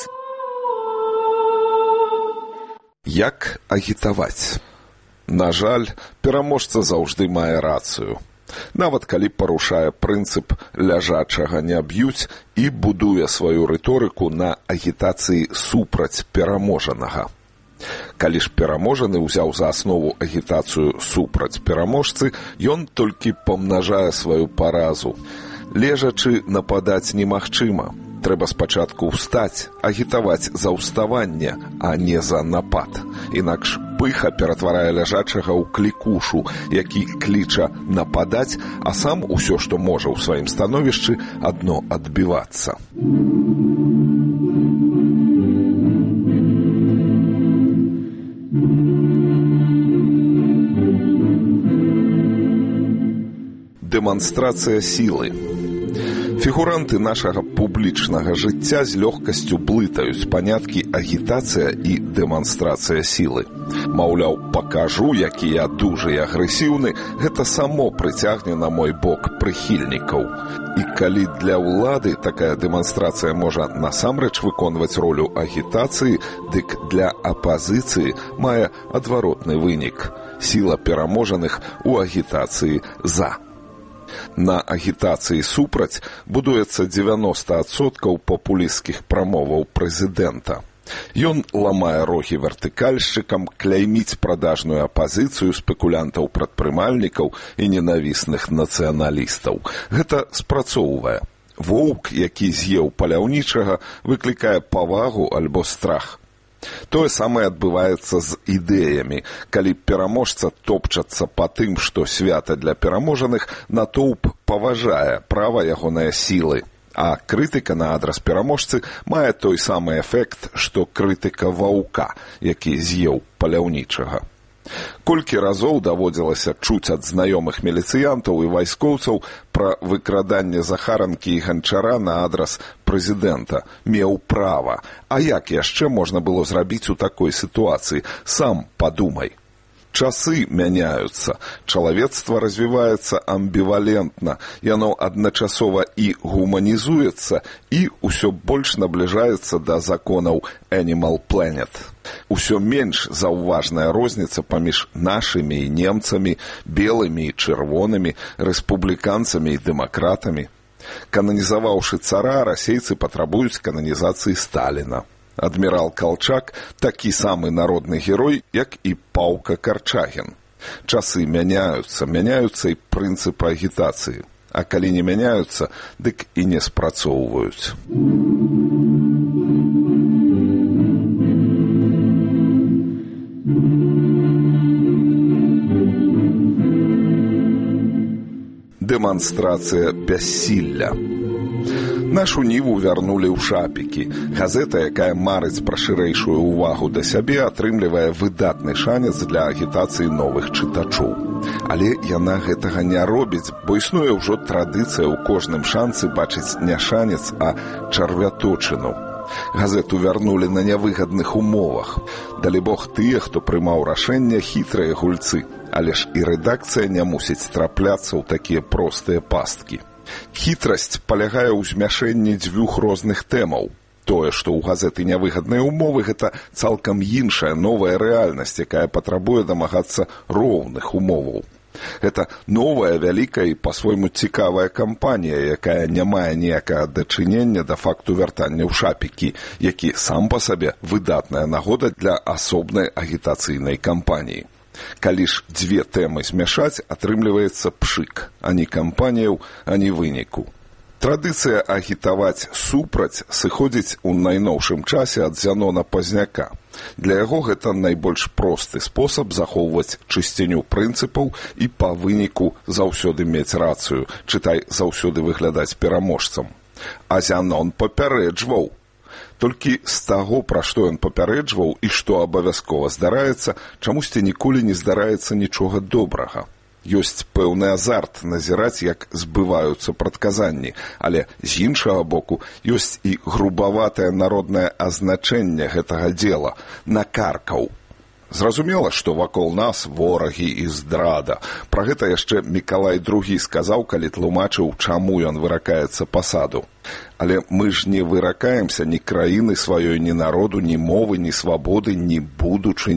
Як агітаваць? На жаль, пераможца заўжды мае рацыю. Нават калі парушае прынцып ляжачага не б'юць і будуе сваю рыторыку на агітацыі супраць пераможанага. Калі ж пераможаны ўзяў за аснову агітацыю супраць пераможцы, ён толькі памнажае сваю паразу. Лежачы нападаць немагчыма. Трэба спачатку ўстаць, агітаваць за ўставанне, а не за напад. Інакш пыха ператварае ляжачага ў клікушу, які кліча нападаць, а сам усё, што можа ў сваім становішчы, адно адбівацца. Дэманстрацыя сілы. Фігуранты нашага публічнага жыцця з лёгкасцю блытаюць паняткі агітацыя і дэманстрацыя сілы. Маўляў, пакажу, які я дужы і агрэсіўны, гэта само прыцягне на мой бок прыхільнікаў. І калі для ўлады такая дэманстрацыя можа насамрэч выконваць ролю агітацыі, дык для апазіцыі мае адваротны вынік. Сіла пераможаных у агітацыі «за». На агітацыі супраць будуецца дзевяноста адсоткаў папулісцкіх прамоваў прэзідэнта. Ён ламае рогі вертыкальшчыкам, кляйміць прадажную апазіцыю спекулянтаў-прадпрымальнікаў і ненавісных нацыяналістаў. Гэта спрацоўвае. Воўк, які з'еў паляўнічага, выклікае павагу альбо страх. Тое самае адбываецца з ідэямі. Калі пераможца топчацца па тым, што свята для пераможаных, натоўп паважае права ягонае сілы. А крытыка на адрас пераможцы мае той самы эфект, што крытыка ваўка, які з'еў паляўнічага. Колькі разоў даводзілася чуць ад знаёмых міліцыянтаў і вайскоўцаў пра выкраданне захаранкі і ганчара на адрас прэзідэнта. Меў права. А як яшчэ можна было зрабіць у такой сітуацыі? Сам падумай. Часы мяняюцца, чалавецтва развіваецца амбівалентна, яно адначасова і гуманізуецца, і ўсё больш набліжаецца да законаў Animal Planet. Усё менш заўважная розніца паміж нашымі і немцамі, белымі і чырвонымі, рэспубліканцамі і дэмакратамі. Кананізаваўшы цара, расейцы патрабуюць кананізацыі Сталіна. Адмірал Калчак – такі самы народны герой, як і Паўка Карчагін. Часы мяняюцца, мяняюцца і прынцыпы агітацыі. А калі не мяняюцца, дык і не спрацоўваюць. Дэманстрацыя бяссілля. Нашу ніву вярнулі ў шапікі. Газета, якая марыць пра шырэйшую ўвагу да сябе, атрымлівае выдатны шанец для агітацыі новых чытачоў. Але яна гэтага не робіць, бо існуе ўжо традыцыя ў кожным шанцы бачыць не шанец, а чарвяточыну. Газету вярнулі на нявыгадных умовах. Далібог тыя, хто прымаў рашэнне, хітрыя гульцы. Але ж і рэдакцыя не мусіць трапляцца ў такія простыя пасткі. Хітрасць палягае ў змяшэнні дзвюх розных тэмаў. Тое, што ў газеты нявыгадныя умовы, гэта цалкам іншая новая рэальнасць, якая патрабуе дамагацца роўных умоваў. Гэта новая, вялікая і па-свойму цікавая кампанія, якая не мае ніякага дачынення да факту вяртання ў шапікі, які сам па сабе выдатная нагода для асобнай агітацыйнай кампаніі. Калі ж дзве тэмы змяшаць, атрымліваецца пшык, ані кампаніяў, ані выніку. Традыцыя агітаваць супраць сыходзіць у найноўшым часе ад Зянона Пазняка. Для яго гэта найбольш просты спосаб захоўваць чысціню прынцыпаў і па выніку заўсёды мець рацыю, чытай, заўсёды выглядаць пераможцам. А Зянон папярэджваў. Толькі з таго, пра што ён папярэджваў і што абавязкова здараецца, чамусьці ніколі не здараецца нічога добрага. Ёсць пэўны азарт назіраць, як збываюцца прадказанні, але з іншага боку ёсць і грубаватае народнае азначэнне гэтага дзела – накаркаў. Зразумела, што вакол нас ворагі і здрада. Пра гэта яшчэ Мікалай другі сказаў, калі тлумачыў, чаму ён выракаецца пасаду. Але мы ж не выракаемся ні краіны сваёй, ні народу, ні мовы, ні свабоды, ні будучыні.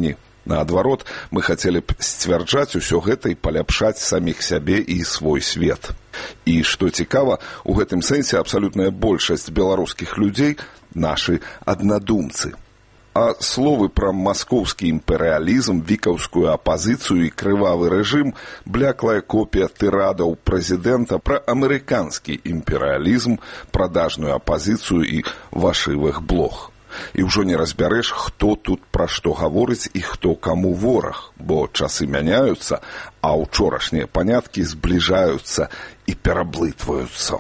Наадварот, мы хацелі б сцвярджаць усё гэта і паляпшаць саміх сябе і свой свет. І, што цікава, у гэтым сэнсе абсалютная большасць беларускіх людзей – нашы аднадумцы. А словы пра маскоўскі імперыялізм, вікаўскую апазіцыю і крывавы рэжым – бляклая копія тырадаў прэзідэнта пра амерыканскі імперыялізм, прадажную апазіцыю і вашывых блог. І ўжо не разбярэш, хто тут пра што гаворыць і хто каму вораг, бо часы мяняюцца, а ўчорашнія паняткі збліжаюцца і пераблытваюцца.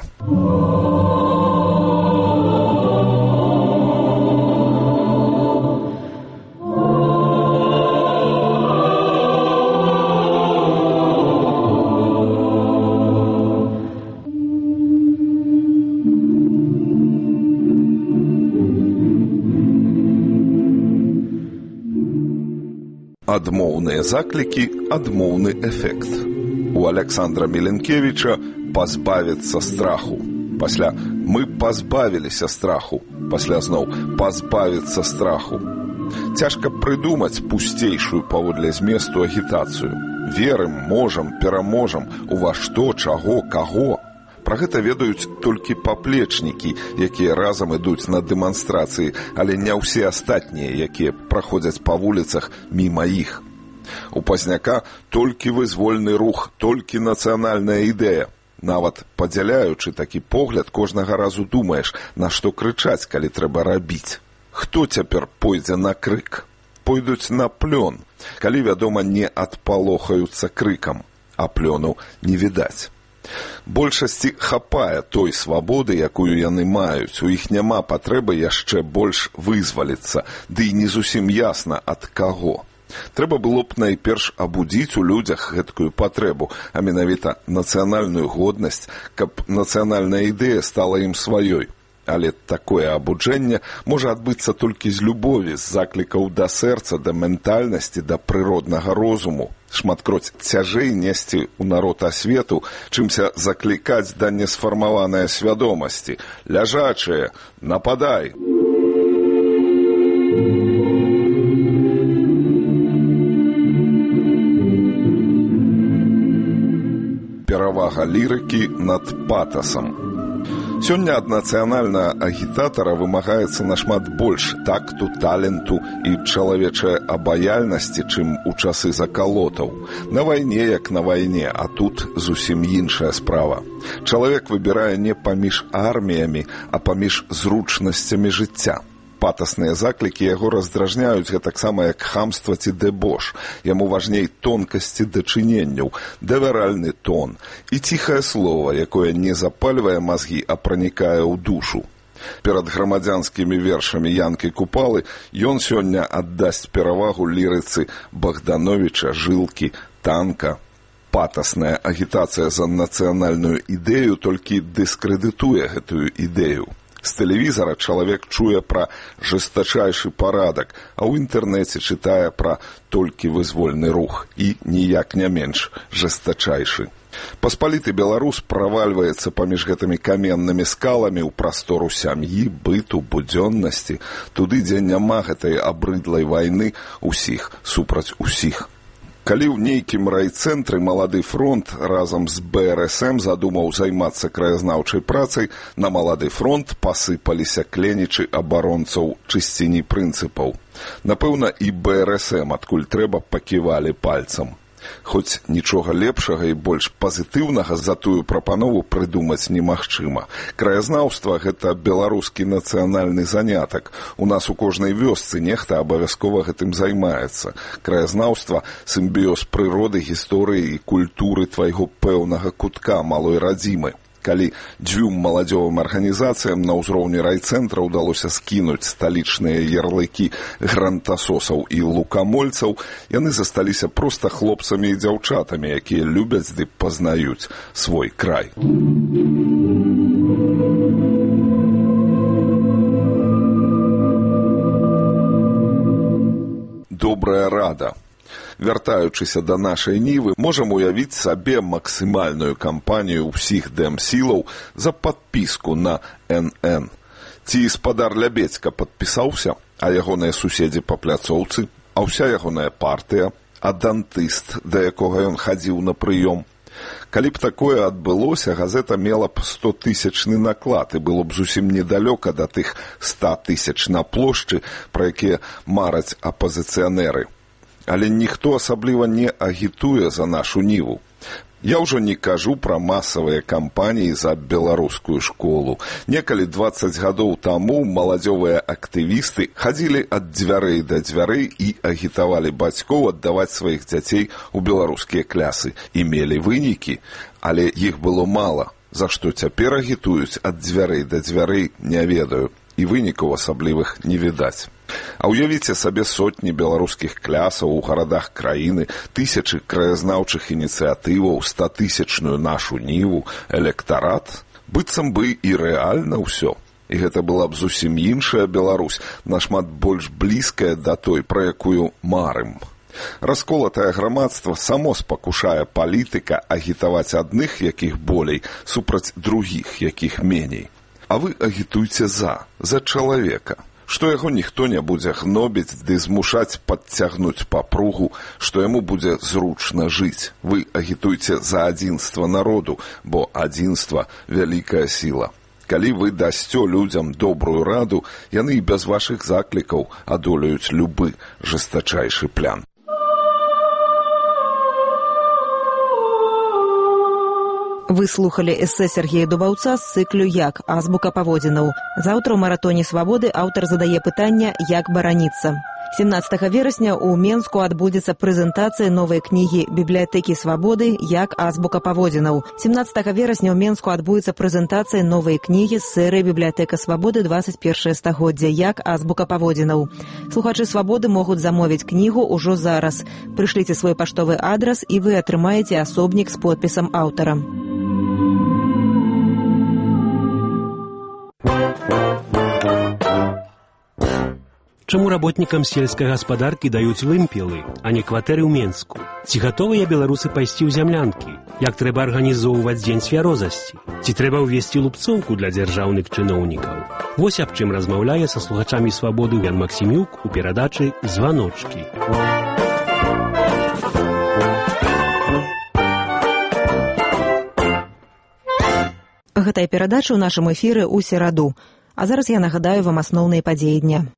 Адмоўныя заклікі, адмоўны эфект. У Александра Міленкевіча «пазбавіцца страху». Пасля «мы пазбавіліся страху». Пасля зноў «пазбавіцца страху». Цяжка прыдумаць пусцейшую паводле зместу агітацыю. Верым, можам, пераможам, у ва што, чаго, каго. Пра гэта ведаюць толькі паплечнікі, якія разам ідуць на дэманстрацыі, але не ўсе астатнія, якія праходзяць па вуліцах міма іх. У пазняка толькі вызвольны рух, толькі нацыянальная ідэя. Нават падзяляючы такі погляд, кожнага разу думаеш, на што крычаць, калі трэба рабіць. Хто цяпер пойдзе на крык? Пойдуць на плён, калі, вядома, не адпалохаюцца крыкам, а плёну не відаць. Большасці хапае той свабоды, якую яны маюць. У іх няма патрэбы яшчэ больш вызваліцца, ды і не зусім ясна ад каго. Трэба было б найперш абудзіць у людзях гэткую патрэбу, а менавіта нацыянальную годнасць, каб нацыянальная ідэя стала ім сваёй. Але такое абуджэнне можа адбыцца толькі з любові, з заклікаў да сэрца, да ментальнасці, да прыроднага розуму. Шматкроць цяжэй несці ў народ асвету, чымся заклікаць да несфармаванай свядомасці. Ляжачыя, нападай! Перавага лірыкі над патасам. Сёння ад нацыянальнага агітатара вымагаецца нашмат больш такту, таленту і чалавечай абаяльнасці, чым у часы закалотаў. На вайне, як на вайне, а тут зусім іншая справа. Чалавек выбірае не паміж арміямі, а паміж зручнасцямі жыцця. Патасныя заклікі яго раздражняюць гэтаксама як хамства ці дэбош. Яму важней тонкасці дачыненняў, давяральны тон і ціхае слова, якое не запальвае мазгі, а пранікае ў душу. Перад грамадзянскімі вершамі Янкі Купалы ён сёння аддасць перавагу лірыцы Богдановича, Жылкі, Танка. Патасная агітацыя за нацыянальную ідэю толькі дыскрэдытуе гэтую ідэю. З тэлевізара чалавек чуе пра жестачайшы парадак, а ў інтэрнэце чытае пра толькі вызвольны рух і ніяк не менш жестачайшы. Паспаліты беларус правальваецца паміж гэтымі каменнымі скаламі ў прастору сям'і, быту, будзённасці, туды, дзе няма гэтай абрыдлай вайны усіх супраць усіх. Калі ў нейкім райцэнтры малады фронт разам з бэ эр эс эм задумаў займацца краязнаўчай працай, на малады фронт пасыпаліся кленічы абаронцаў чысціні прынцыпаў. Напэўна, і бэ эр эс эм, адкуль трэба, паківалі пальцам. Хоць нічога лепшага і больш пазітыўнага за тую прапанову прыдумаць немагчыма. Краязнаўства – гэта беларускі нацыянальны занятак. У нас у кожнай вёсцы нехта абавязкова гэтым займаецца. Краязнаўства – сімбіёз прыроды, гісторыі і культуры твайго пэўнага кутка малой радзімы. Калі дзвюм маладзёвым арганізацыям на ўзроўні райцэнтра ўдалося скінуць сталічныя ярлыкі грантасосаў і лукамольцаў, яны засталіся проста хлопцамі і дзяўчатамі, якія любяць ды пазнаюць свой край. Добрая рада. Вяртаючыся да нашай нівы, можам уявіць сабе максімальную кампанію ўсіх дэм-сілаў за падпіску на эн эн. Ці спадар Лябедзька падпісаўся, а ягоныя суседзі па пляцоўцы? а ўся ягоная партыя, а дантыст, да якога ён хадзіў на прыём. Калі б такое адбылося, газета мела б стотысячны наклад і было б зусім недалёка да тых ста тысяч на плошчы, пра якія мараць апазіцыянеры. Але ніхто асабліва не агітуе за нашу ніву. Я ўжо не кажу пра масавыя кампаніі за беларускую школу. Некалі дваццаць гадоў таму маладзёвыя актывісты хадзілі ад дзвярэй да дзвярэй і агітавалі бацькоў аддаваць сваіх дзяцей у беларускія клясы. І мелі вынікі, але іх было мала. За што цяпер агітуюць ад дзвярэй да дзвярэй, не ведаю. І вынікаў асаблівых не відаць. А ўявіце сабе сотні беларускіх клясаў у гарадах краіны, тысячы краязнаўчых ініцыятываў, статысячную нашу ніву, электарат. Быццам бы і рэальна ўсё. І гэта была б зусім іншая Беларусь, нашмат больш блізкая да той, пра якую марым. Расколатае грамадства само спакушае палітыка агітаваць адных, якіх болей, супраць другіх, якіх меней. А вы агітуйце за, за чалавека, што яго ніхто не будзе гнобіць ды змушаць падцягнуць папругу, што яму будзе зручна жыць. Вы агітуйце за адзінства народу, бо адзінства – вялікая сіла. Калі вы дасце людзям добрую раду, яны і без вашых заклікаў адолеюць любы жестачайшы плян. Вы слухали эсэ Сергея Дубаўца з цыклю «Як? Азбука паводзінаў». Заўтра ў маратоне свабоды аўтар задае пытання «Як бараніцца?». сямнаццатага верасня ў Менску адбудзецца прэзентацыя новай кнігі бібліятэкі свабоды «Як? Азбука паводзінаў». сямнаццатага верасня ў Менску адбудзецца прэзентацыя новай кнігі з серыі «Бібліятэка свабоды двадцать першае стагоддзя. Як? Азбука паводзінаў». Слухачы свабоды могуць замовіць кнігу ўжо зараз. Прышліце свой паштовы адрас і вы атрымаеце асобнік з подпісам аўтара. Чаму работнікам сельскай гаспадаркі даюць вымпелы, а не кватэры ў Менску? Ці гатовыя беларусы пайсці ў зямлянкі? Як трэба арганізоўваць дзень свярозасці? Ці трэба ўвесці лупцоўку для дзяржаўных чыноўнікаў? Вось аб чым размаўляе са слухачамі свабоды Ян Максімюк у перадачы «Званочкі». Гэтая перадача ў нашым эфіры ў сераду. А зараз я нагадаю вам асноўныя падзеі дня.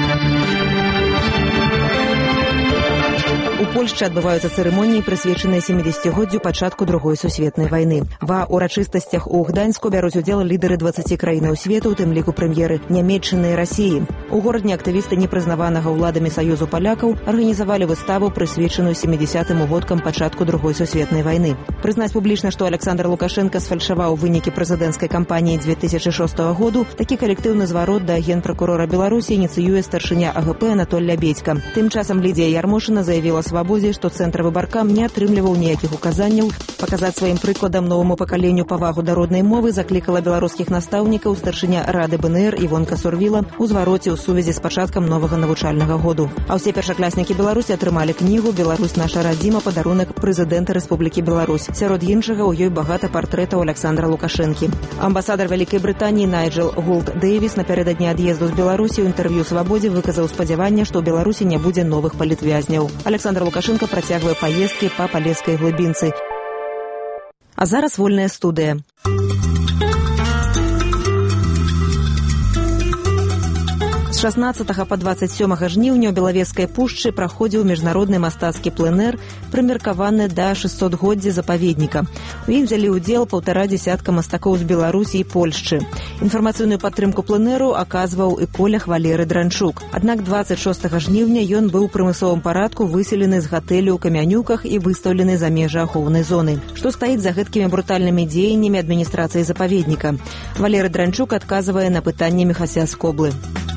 У Польшчы адбываюцца цырымоніі, прысвечаныя сямідзесяцігоддзю пачатку другой сусветнай вайны. Ва ўрачыстасцях у Гданьску бяруць удзел лідары дваццаці краінаў свету, у тым ліку прэм'еры Нямецчыны і Расіі. У горадні актывісты непрызнаванага ўладамі Саюзу палякаў арганізавалі выставу, прысвечаную сямідзесятым годкам пачатку другой сусветнай вайны. Прызнаць публічна, што Александр Лукашенка сфальшаваў вынікі прэзідэнцкай кампаніі дзве тысячы шостага году, такі калектыўны зварот да генпракурора Беларусі ініцыюе старшыня А Г П Анатоль Лябедзька. Тым часам Лідія Ярмошына заявіла свабодзе, што цэнтр выбаркам не атрымліваў ніякіх указанняў. Паказаць сваім прыкладам новаму пакаленню павагу да роднай мовы заклікала беларускіх настаўнікаў старшыня Рады Б Н Р Івонка Сурвіла у звароце ў сувязі з пачаткам новага навучальнага году. А ўсе першакляснікі Беларусі атрымалі кнігу «Беларусь наша радзіма», падарунак прэзідэнта Рэспублікі Беларусь. Сярод іншага ў ёй багата партрэтаў Александра Лукашэнкі. Амбасадар Вялікай Брытаніі Найджел Гулт Дэйвіс напярэдадні ад'езду з Беларусі ў інтэрв'ю «Свабодзе» выказаў спадзяванне, што ў Беларусі не будзе новых палітвязняў. Александр Лукашенко працягвае паездкі па палескай глыбінцы. А зараз вольная студыя. З шаснаццатага па дваццаць сёмага жніўня ў Белавежскай пушчы праходзіў міжнародны мастацкі пленэр, прымеркаваны да шэсцігоддзя запаведніка. У ім взялі ўдзел паўтара дзесятка мастакоў з Беларусі і Польшчы. Інфармацыйную падтрымку пленэру аказваў і колях Валеры Дранчук. Аднак дваццаць шостага жніўня ён быў у прымусовым парадку выселены з гатэлю ў Камянюках і выстаўлены за межы ахоўнай зоны. Што стаіць за гэткімі брутальнымі дзеяннямі адміністрацыі запаведніка? Валеры Дранчук адказвае на пытанне Міхася Скоблы.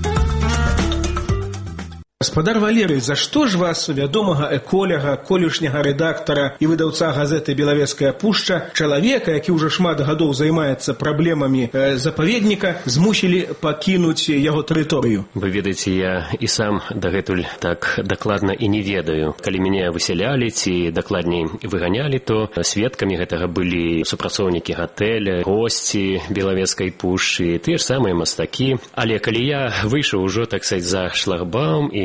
Гаспадар Валерый, за што ж вас, вядомага эколяга, колішняга рэдактара і выдаўца газеты «Белавежская пушча», чалавека, які ўжо шмат гадоў займаецца праблемамі э, запаведніка, змусілі пакінуць яго тэрыторыю? Вы ведаеце, я і сам дагэтуль так дакладна і не ведаю. Калі мяне высялялі ці дакладней выганялі, то сведкамі гэтага былі супрацоўнікі гатэля, госці Белавежскай пушчы, тыя ж самыя мастакі. Але калі я выйшаў ужо, так сказаць, за шлагбаум і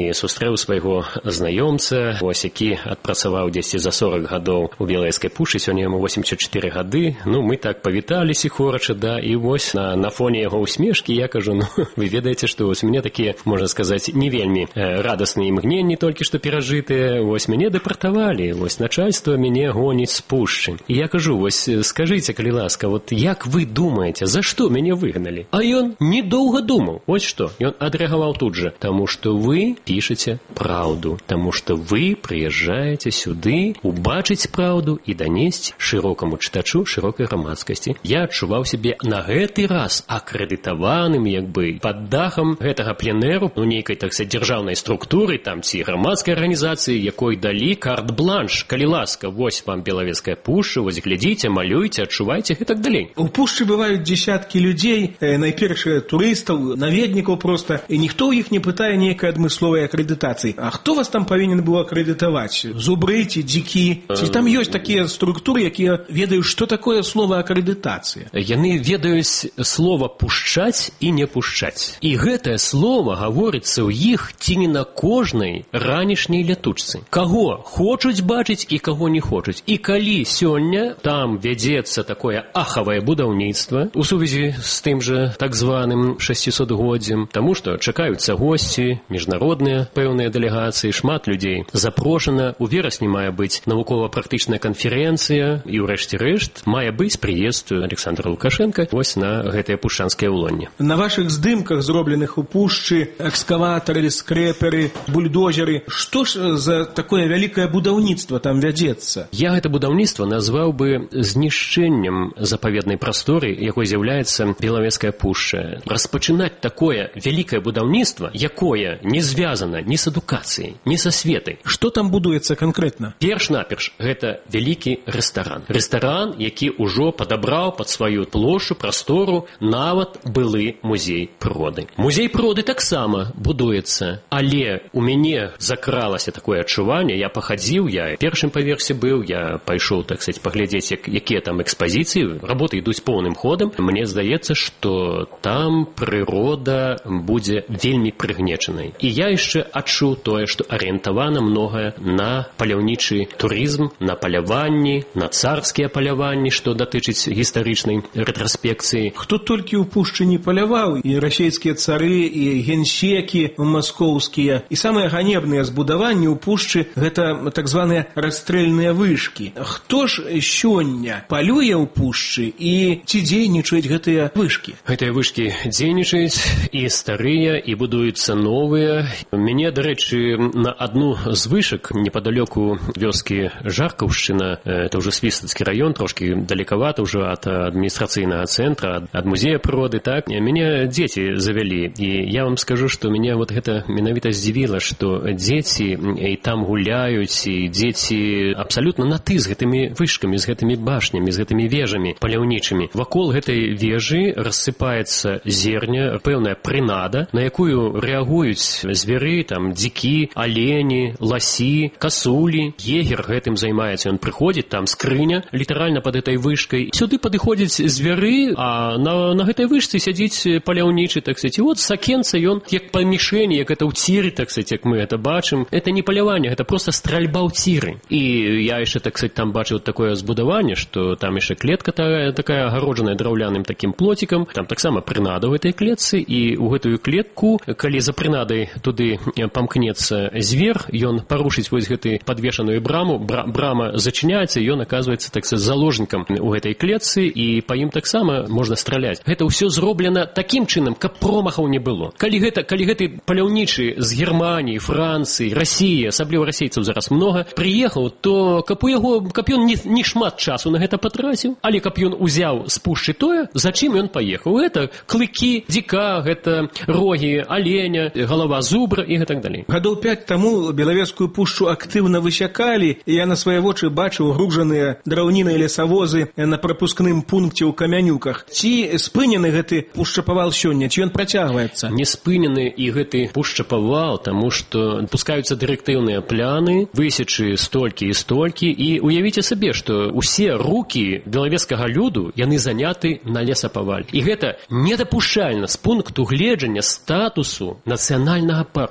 і сустрэў свайго знаёмца, вось які адпрацаваў дзесьці за сорок гадоў у Белавежскай пушчы, сёння яму восемьдесят четыре гады. Ну, мы так павіталіся хорача, да, і вось на, на фоне яго усмешкі я кажу, ну, вы ведаеце, што вось у мяне такія, можна сказаць, не вельмі э, радасныя імгненні толькі што перажытыя, вось мяне дэпартавалі, вось начальство мяне гоніць з пушчы. І я кажу, вось скажыце, калі ласка, вот як вы думаеце, за што мяне выгналі? А ён недоўга думаў. Вось што, ён адрэагаваў тут же, таму што вы пішаце праўду, таму што вы прыязджаеце сюды убачыць праўду і данесці шырокаму чытачу, шырокай грамадскасці. Я адчуваў сябе на гэты раз акрэдытаваным, як бы, пад дахам гэтага пленэру, ну, нейкай, так сказать, дзяржаўнай структуры, там, ці грамадскай арганізацыі, якой далі карт-бланш, калі ласка, вось вам Белавежская пушча, вось глядзіце, малюйце, адчувайце і так далей. У пушчы бываюць дзесяткі людзей, э, найперш турыстаў, наведнікаў проста, і ніхто ў іх не пытае нейкай адмысловай акрэдытацыі. А хто вас там павінен быў акрэдытаваць? Зубры ці дзікі? Ці там ёсць такія структуры, якія ведаюць, што такое слова акрэдытацыя? Яны ведаюць слова пушчаць і не пушчаць. І гэтае слова гаворыцца ў іх ці не на кожнай ранішняй лятучцы. Каго хочуць бачыць і каго не хочуць. І калі сёння там вядзецца такое ахавае будаўніцтва у сувязі з тым жа так званым шасцісотгоддзем, таму што чакаюцца госці, міжнародныя пэўныя дэлегацыі, шмат людзей запрошана, у верасні мае быць навукова-практычная канферэнцыя і ўрэшце рэшт мае быць прыезд Александра Лукашенка вось на гэтае пушчанскае ўлонне. На вашых здымках, зробленых у пушчы, экскаватары, скрэперы, бульдозеры, што ж за такое вялікае будаўніцтва там вядзецца? Я гэта будаўніцтва назваў бы знішчэннем запаведнай прасторы, якой з'яўляецца Белавежская пушча. Распачынаць такое вялікае будаўніцтва, якое не звязана ні з адукацыяй, ні са светай. Што там будуецца канкрэтна? Перш-наперш, гэта вялікі рэстаран. Рэстаран, які ўжо падабраў пад сваю плошчу, прастору, нават былы музей прыроды. Музей прыроды таксама будуецца, але у мяне закралася такое адчуванне, я пахадзіў, я в першым паверсе быў, я пайшоў, так сказать, паглядзець, як, якія там экспазіцыі, работы ідуць поўным ходам. Мне здаецца, што там прырода будзе вельмі прыгнечанай. І я яшчэ адчуў тое, што арыентавана многае на паляўнічы турызм, на паляванні, на царскія паляванні, што датычыць гістарычнай рэтраспекцыі. Хто толькі ў пушчы не паляваў, і расейскія цары, і генсекі маскоўскія, і самыя ганебныя збудаванні ў пушчы гэта так званыя расстрэльныя вышкі. Хто ж сёння палюе ў пушчы і ці дзейнічаюць гэтыя вышкі? Гэтыя вышкі дзейнічаюць і старыя, і будуюцца новыя. Мяне, дарэчы, на адну з вышак непадалёку вёскі Жаркаўшчына, это ўжо Свістацкі раён, трошкі далекавата ўжо ад адміністрацыйнага цэнтра, ад музея прыроды, так, мяне дзеці завялі. І я вам скажу, што мяне вот гэта менавіта здзівіла, што дзеці і там гуляюць, і дзеці абсалютна на ты з гэтымі вышкамі, з гэтымі башнямі, з гэтымі вежамі паляўнічымі. Вакол гэтай вежы рассыпаецца зерня, пэўная прынада, на якую рэагуюць звяры, там, дзікі, алені, ласі, касулі. Егер гэтым займаецца, ён прыходзіць, там скрыня, літаральна пад этой вышкай. Сюды падыходзяць звяры, а на, на гэтай вышцы сядзіць паляўнічы, так сказать. І вот з акенца ён, як па мішэні, як это ў ціры, так сказать, як мы это бачым. Это не паляванне, гэта просто стральба ў ціры. І я яшчэ, так сказать, там бачыў такое збудаванне, што там яшчэ клетка такая, такая агароджаная драўляным такім плотикам. Там таксама прынада ў гэтай клетцы, і ў гэтую клетку, калі за прынадай туды памкнецца звер, ён парушыць вось гэты падвешаную браму, бра, брама зачыняецца, ён аказваецца, так сказать, заложнікам у гэтай клетцы, і па ім таксама можна страляць. Гэта ўсё зроблена такім чынам, каб промахаў не было. Калі гэта, калі гэты паляўнічы з Германіі, Францыі, Расіі, асабліва расейцаў зараз многа, прыехаў, то каб у яго, каб ён не, не шмат часу на гэта патраціў, але каб ён узяў з пушчы тое, за чым ён паехаў. Гэта клыкі дзіка, гэта рогі аленя, галава зубра і гэтак далей. Гадоў пяць таму Белавежскую пушчу актыўна высякалі, і я на свае вочы бачыў гружаныя драўнінай лесавозы на прапускным пункце ў Камянюках. Ці спынены гэты пушчапавал сёння, ці ён працягваецца? Не спынены і гэты пушчапавал, таму што пускаюцца дырэктыўныя пляны, высечы столькі і столькі, і уявіце сабе, што усе рукі белавежскага люду, яны заняты на лесапаваль. І гэта недапушчальна з пункту гледжання статусу нацыянальнага парка.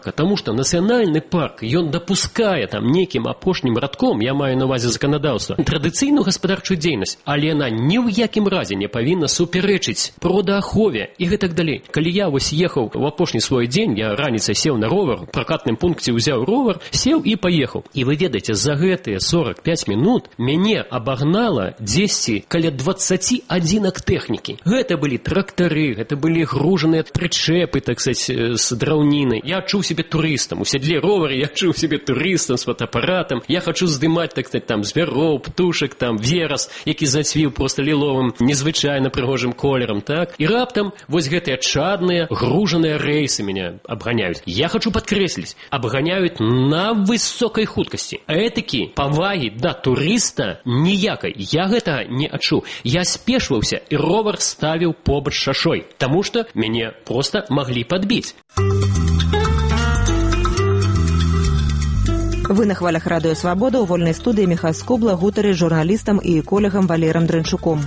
парка, таму што нацыянальны парк, ён дапускае там некім апошнім радком, я маю на ўвазе заканадаўства, традыцыйную гаспадарчую дзейнасць, але яна ні ў якім разе не павінна супярэчыць прыродаахове і гэтак далей. Калі я вось ехаў у апошні свой дзень, я раніцай сеў на ровар, у пракатным пункце ўзяў ровар, сеў і паехаў. І вы ведаеце, за гэтыя сорок пяць минут мяне абагнала дзесьці каля дваццаць адзінак тэхнікі. Гэта былі трактары, гэта былі гружаныя прычэпы, так сказать, з драўніны. Я адчуў сябе турыстам. У сядле ровара я адчуў сябе турыстам з фотоапаратам. Я хачу здымаць, так сказать, там звяроў, птушак, там верас, які зацвіў просто ліловым, незвычайна прыгожым колерам, так? І раптам вось гэтыя чадныя, гружаныя рэйсы мяне абганяюць. Я хачу падкрэсліць, абганяюць на высокай хуткасці. А этакі павагі да турыста ніякай. Я гэтага не адчуў. Я спешваўся, і ровар ставіў побач шашой, таму што мяне проста маглі падбіць. Вы на хвалях радыё «Свабода» ў вольнай студыі Міхась Скобла гутары з журналістам і эколагам Валерам Дрэнчуком.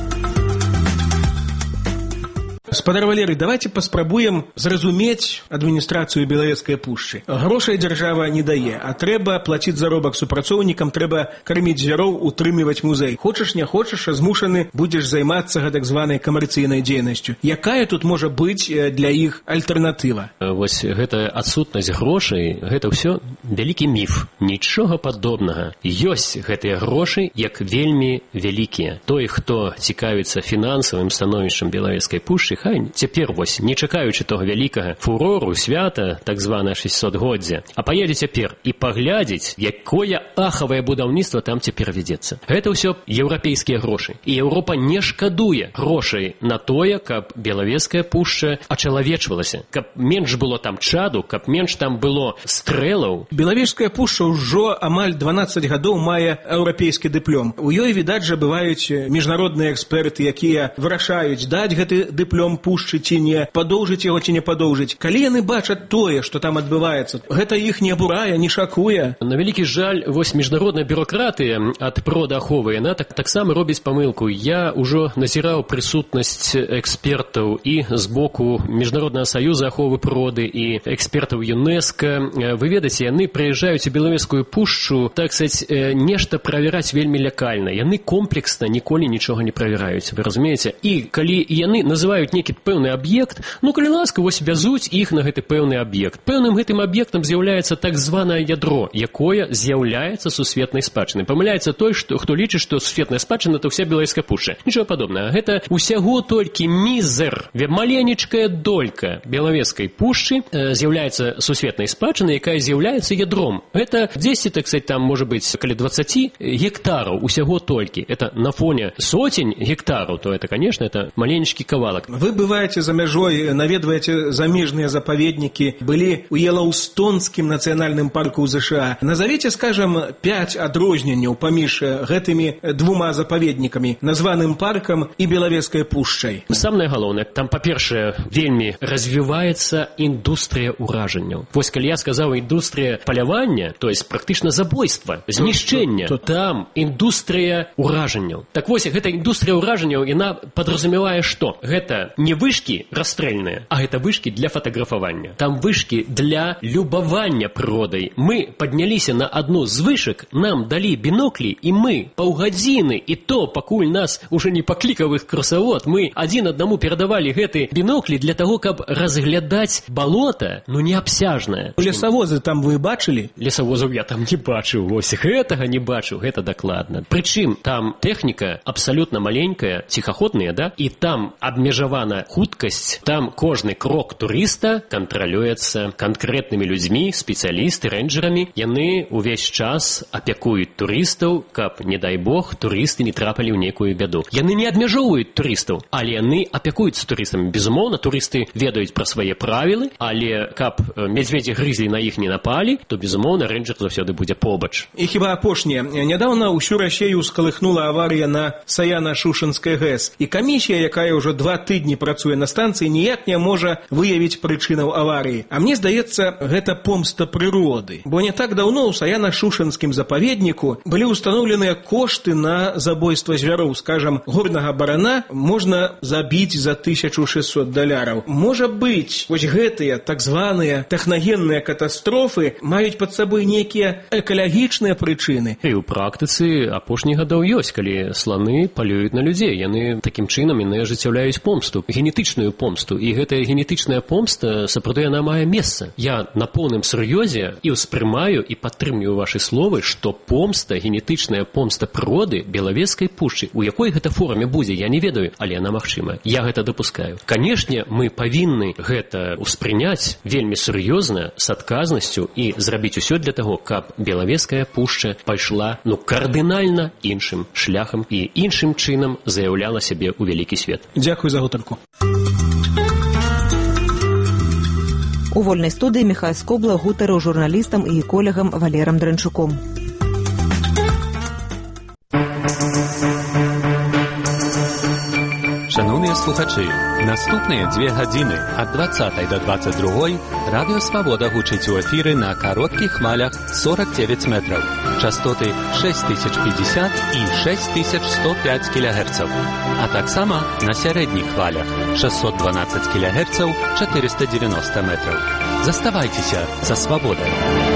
Спадар Валерый, давайте паспрабуем зразумець адміністрацыю Белавецкай пушчы. Грошай дзяржава не дае, а трэба плаціць заробак супрацоўнікам, трэба карміць звяроў, утрымліваць музей. Хочаш, не хочаш, а змушаны будзеш займацца гэтак званай камерцыйнай дзейнасцю. Якая тут можа быць для іх альтэрнатыва? Вось гэта адсутнасць грошай, гэта ўсё вялікі міф. Нічога падобнага. Ёсць гэтыя грошы, як вельмі вялікія. Той, хто цікавіцца фінансавым становішчам Белавецкай пушчы, хай цяпер вось, не чакаючы того вялікага фурору, свята, так званае шэсцьсотгоддзя, а паедзе цяпер і паглядзець, якое ахавае будаўніцтва там цяпер вядзецца. Гэта ўсё еўрапейскія грошы. І Еўропа не шкадуе грошай на тое, каб Белавецкая пушча ачалавечвалася, каб менш было там чаду, каб менш там было стрэлаў. Белавецкая пушча ўжо амаль дванаццаць гадоў мае еўрапейскі дыплом. У ёй, відаць жа, бываюць міжнародныя эксперты, якія вырашаюць, даць гэты дыплом пушчы ці не, падоўжыць яго ці не падоўжыць. Калі яны бачаць тое, што там адбываецца, гэта іх не абурае, не шакуе. На вялікі жаль, вось міжнародная бюрократыя ад прыродааховы, яна так, таксама робіць памылку. Я ўжо назіраў прысутнасць экспертаў і з боку Міжнароднага саюза аховы прыроды і экспертаў ЮНЕСКО. Вы ведаеце, яны прыязджаюць у Белавецкую пушчу, так сказать, нешта правяраць вельмі лякальна. Яны комплексна ніколі нічога не правяраюць, вы разумееце? І калі яны называюць нейкі пэўны аб'ект, ну, калі ласка, вось вязуць іх на гэты пэўны аб'ект. Пэўным гэтым аб'ектам з'яўляецца так званае ядро, якое з'яўляецца сусветнай спадчынай. Памыляецца той, што, хто лічыць, што сусветная спадчына — это ўся Белавецкая пушча. Нічого падобнага. Гэта ўсяго толькі мізер, маленечкая долька Белавецкай пушчы э, з'яўляецца сусветнай спадчынай, якая з'яўляецца ядром. Гэта дзесьці, так сказать, там можа быць каля дваццаць гектараў усяго толькі. Это на фоне сотень гектараў, то это, конечно, это маленечкі кавалак. Вы бываеце за мяжой, наведваеце замежныя запаведнікі, былі ў Елаўстонскім нацыянальным парку ў ЗША. Назавіце, скажам, пяць адрозненняў паміж гэтымі двума запаведнікамі, названым паркам і Белавецкай пушчай. Самае галоўнае, там, па-першае, вельмі развіваецца індустрыя ўражанняў. Вось калі я сказаў індустрыя палявання, то есть практычна забойства, знішчэння, то там індустрыя ўражанняў. Так вось, гэта індустрыя ўражанняў, яна падразумявае што? Гэта не вышкі расстрэльныя, а гэта вышкі для фатаграфавання. Там вышкі для любавання прыродай. Мы падняліся на адну з вышак, нам далі біноклі, і мы паўгадзіны, і то, пакуль нас уже не паклікаў іх красавод, мы адзін аднаму перадавалі гэты біноклі для таго, каб разглядаць балота, ну, неабсяжнае. Лесавозы там вы бачылі? Лесавозаў я там не бачыў, вось гэтага не бачыў, гэта дакладна. Прычым там тэхніка абсалютна маленькая, ціхаходная, да? І там абмежавана хуткасць, там кожны крок турыста кантралюецца канкрэтнымі людзьмі, спецыялісты, рэнджерамі. Яны ўвесь час апякуюць турыстаў, каб, не дай бог, турысты не трапалі ў нейкую бяду. Яны не абмяжоўваюць турыстаў, але яны апякуюцца турыстамі. Безумоўна, турысты ведаюць пра свае правілы, але каб мядзведзі грызлі на іх не напалі, то, безумоўна, рэнджер заўсёды будзе побач. І хіба апошняе. Нядаўна ўсю Расею скалыхнула аварыя на Саяна-Шушэнскай ГЭС. І камісія, якая ўжо два тыдні не працуе на станцыі, ніяк не можа выявіць прычынаў аварыі. А мне здаецца, гэта помста прыроды. Бо не так даўно ў Саяна-Шушанскім запаведніку былі ўстаноўленыя кошты на забойства звяроў. Скажам, горнага барана можна забіць за тысячу шэсцьсот даляраў. Можа быць, вось гэтыя так званыя тэхнагенныя катастрофы маюць пад сабой нейкія экалагічныя прычыны. І ў практыцы апошніх гадоў ёсць, калі сланы палююць на людзей. Яны такім чынам яны ажыццяўляюць помсту, генетычную помсту. І гэтая генетычная помста, сапраўды, яна мае месца. Я на поўным сур'ёзе і ўспрымаю і падтрымліваю вашы словы, што помста, генетычная помста прыроды Белавежскай пушчы, у якой гэта форме будзе, я не ведаю, але яна магчымая. Я гэта дапускаю. Канешне, мы павінны гэта ўспрыняць вельмі сур'ёзна, з адказнасцю і зрабіць усё для таго, каб Белавежская пушча пайшла, ну, кардынальна іншым шляхам і іншым чынам заяўляла сябе ў вялікі свет. Дзякуй за гутарку. У вольнай студыі Міхай Скобла гутарыў журналістам і эколагам Валерам Дранчуком. Шановныя слухачы, наступныя дзве гадзіны ад дваццатай да дваццаць другой радыё Свабода гучыць у эфіры на кароткіх хмалях сорок девять метраў, частоты шесть тысяч пятьдесят і шесть тысяч сто пять кілогерцаў, а таксама на сярэдніх хвалях шестьсот двенадцать кілогерцаў, четыреста девяносто метраў. Заставайцеся са Свабодай.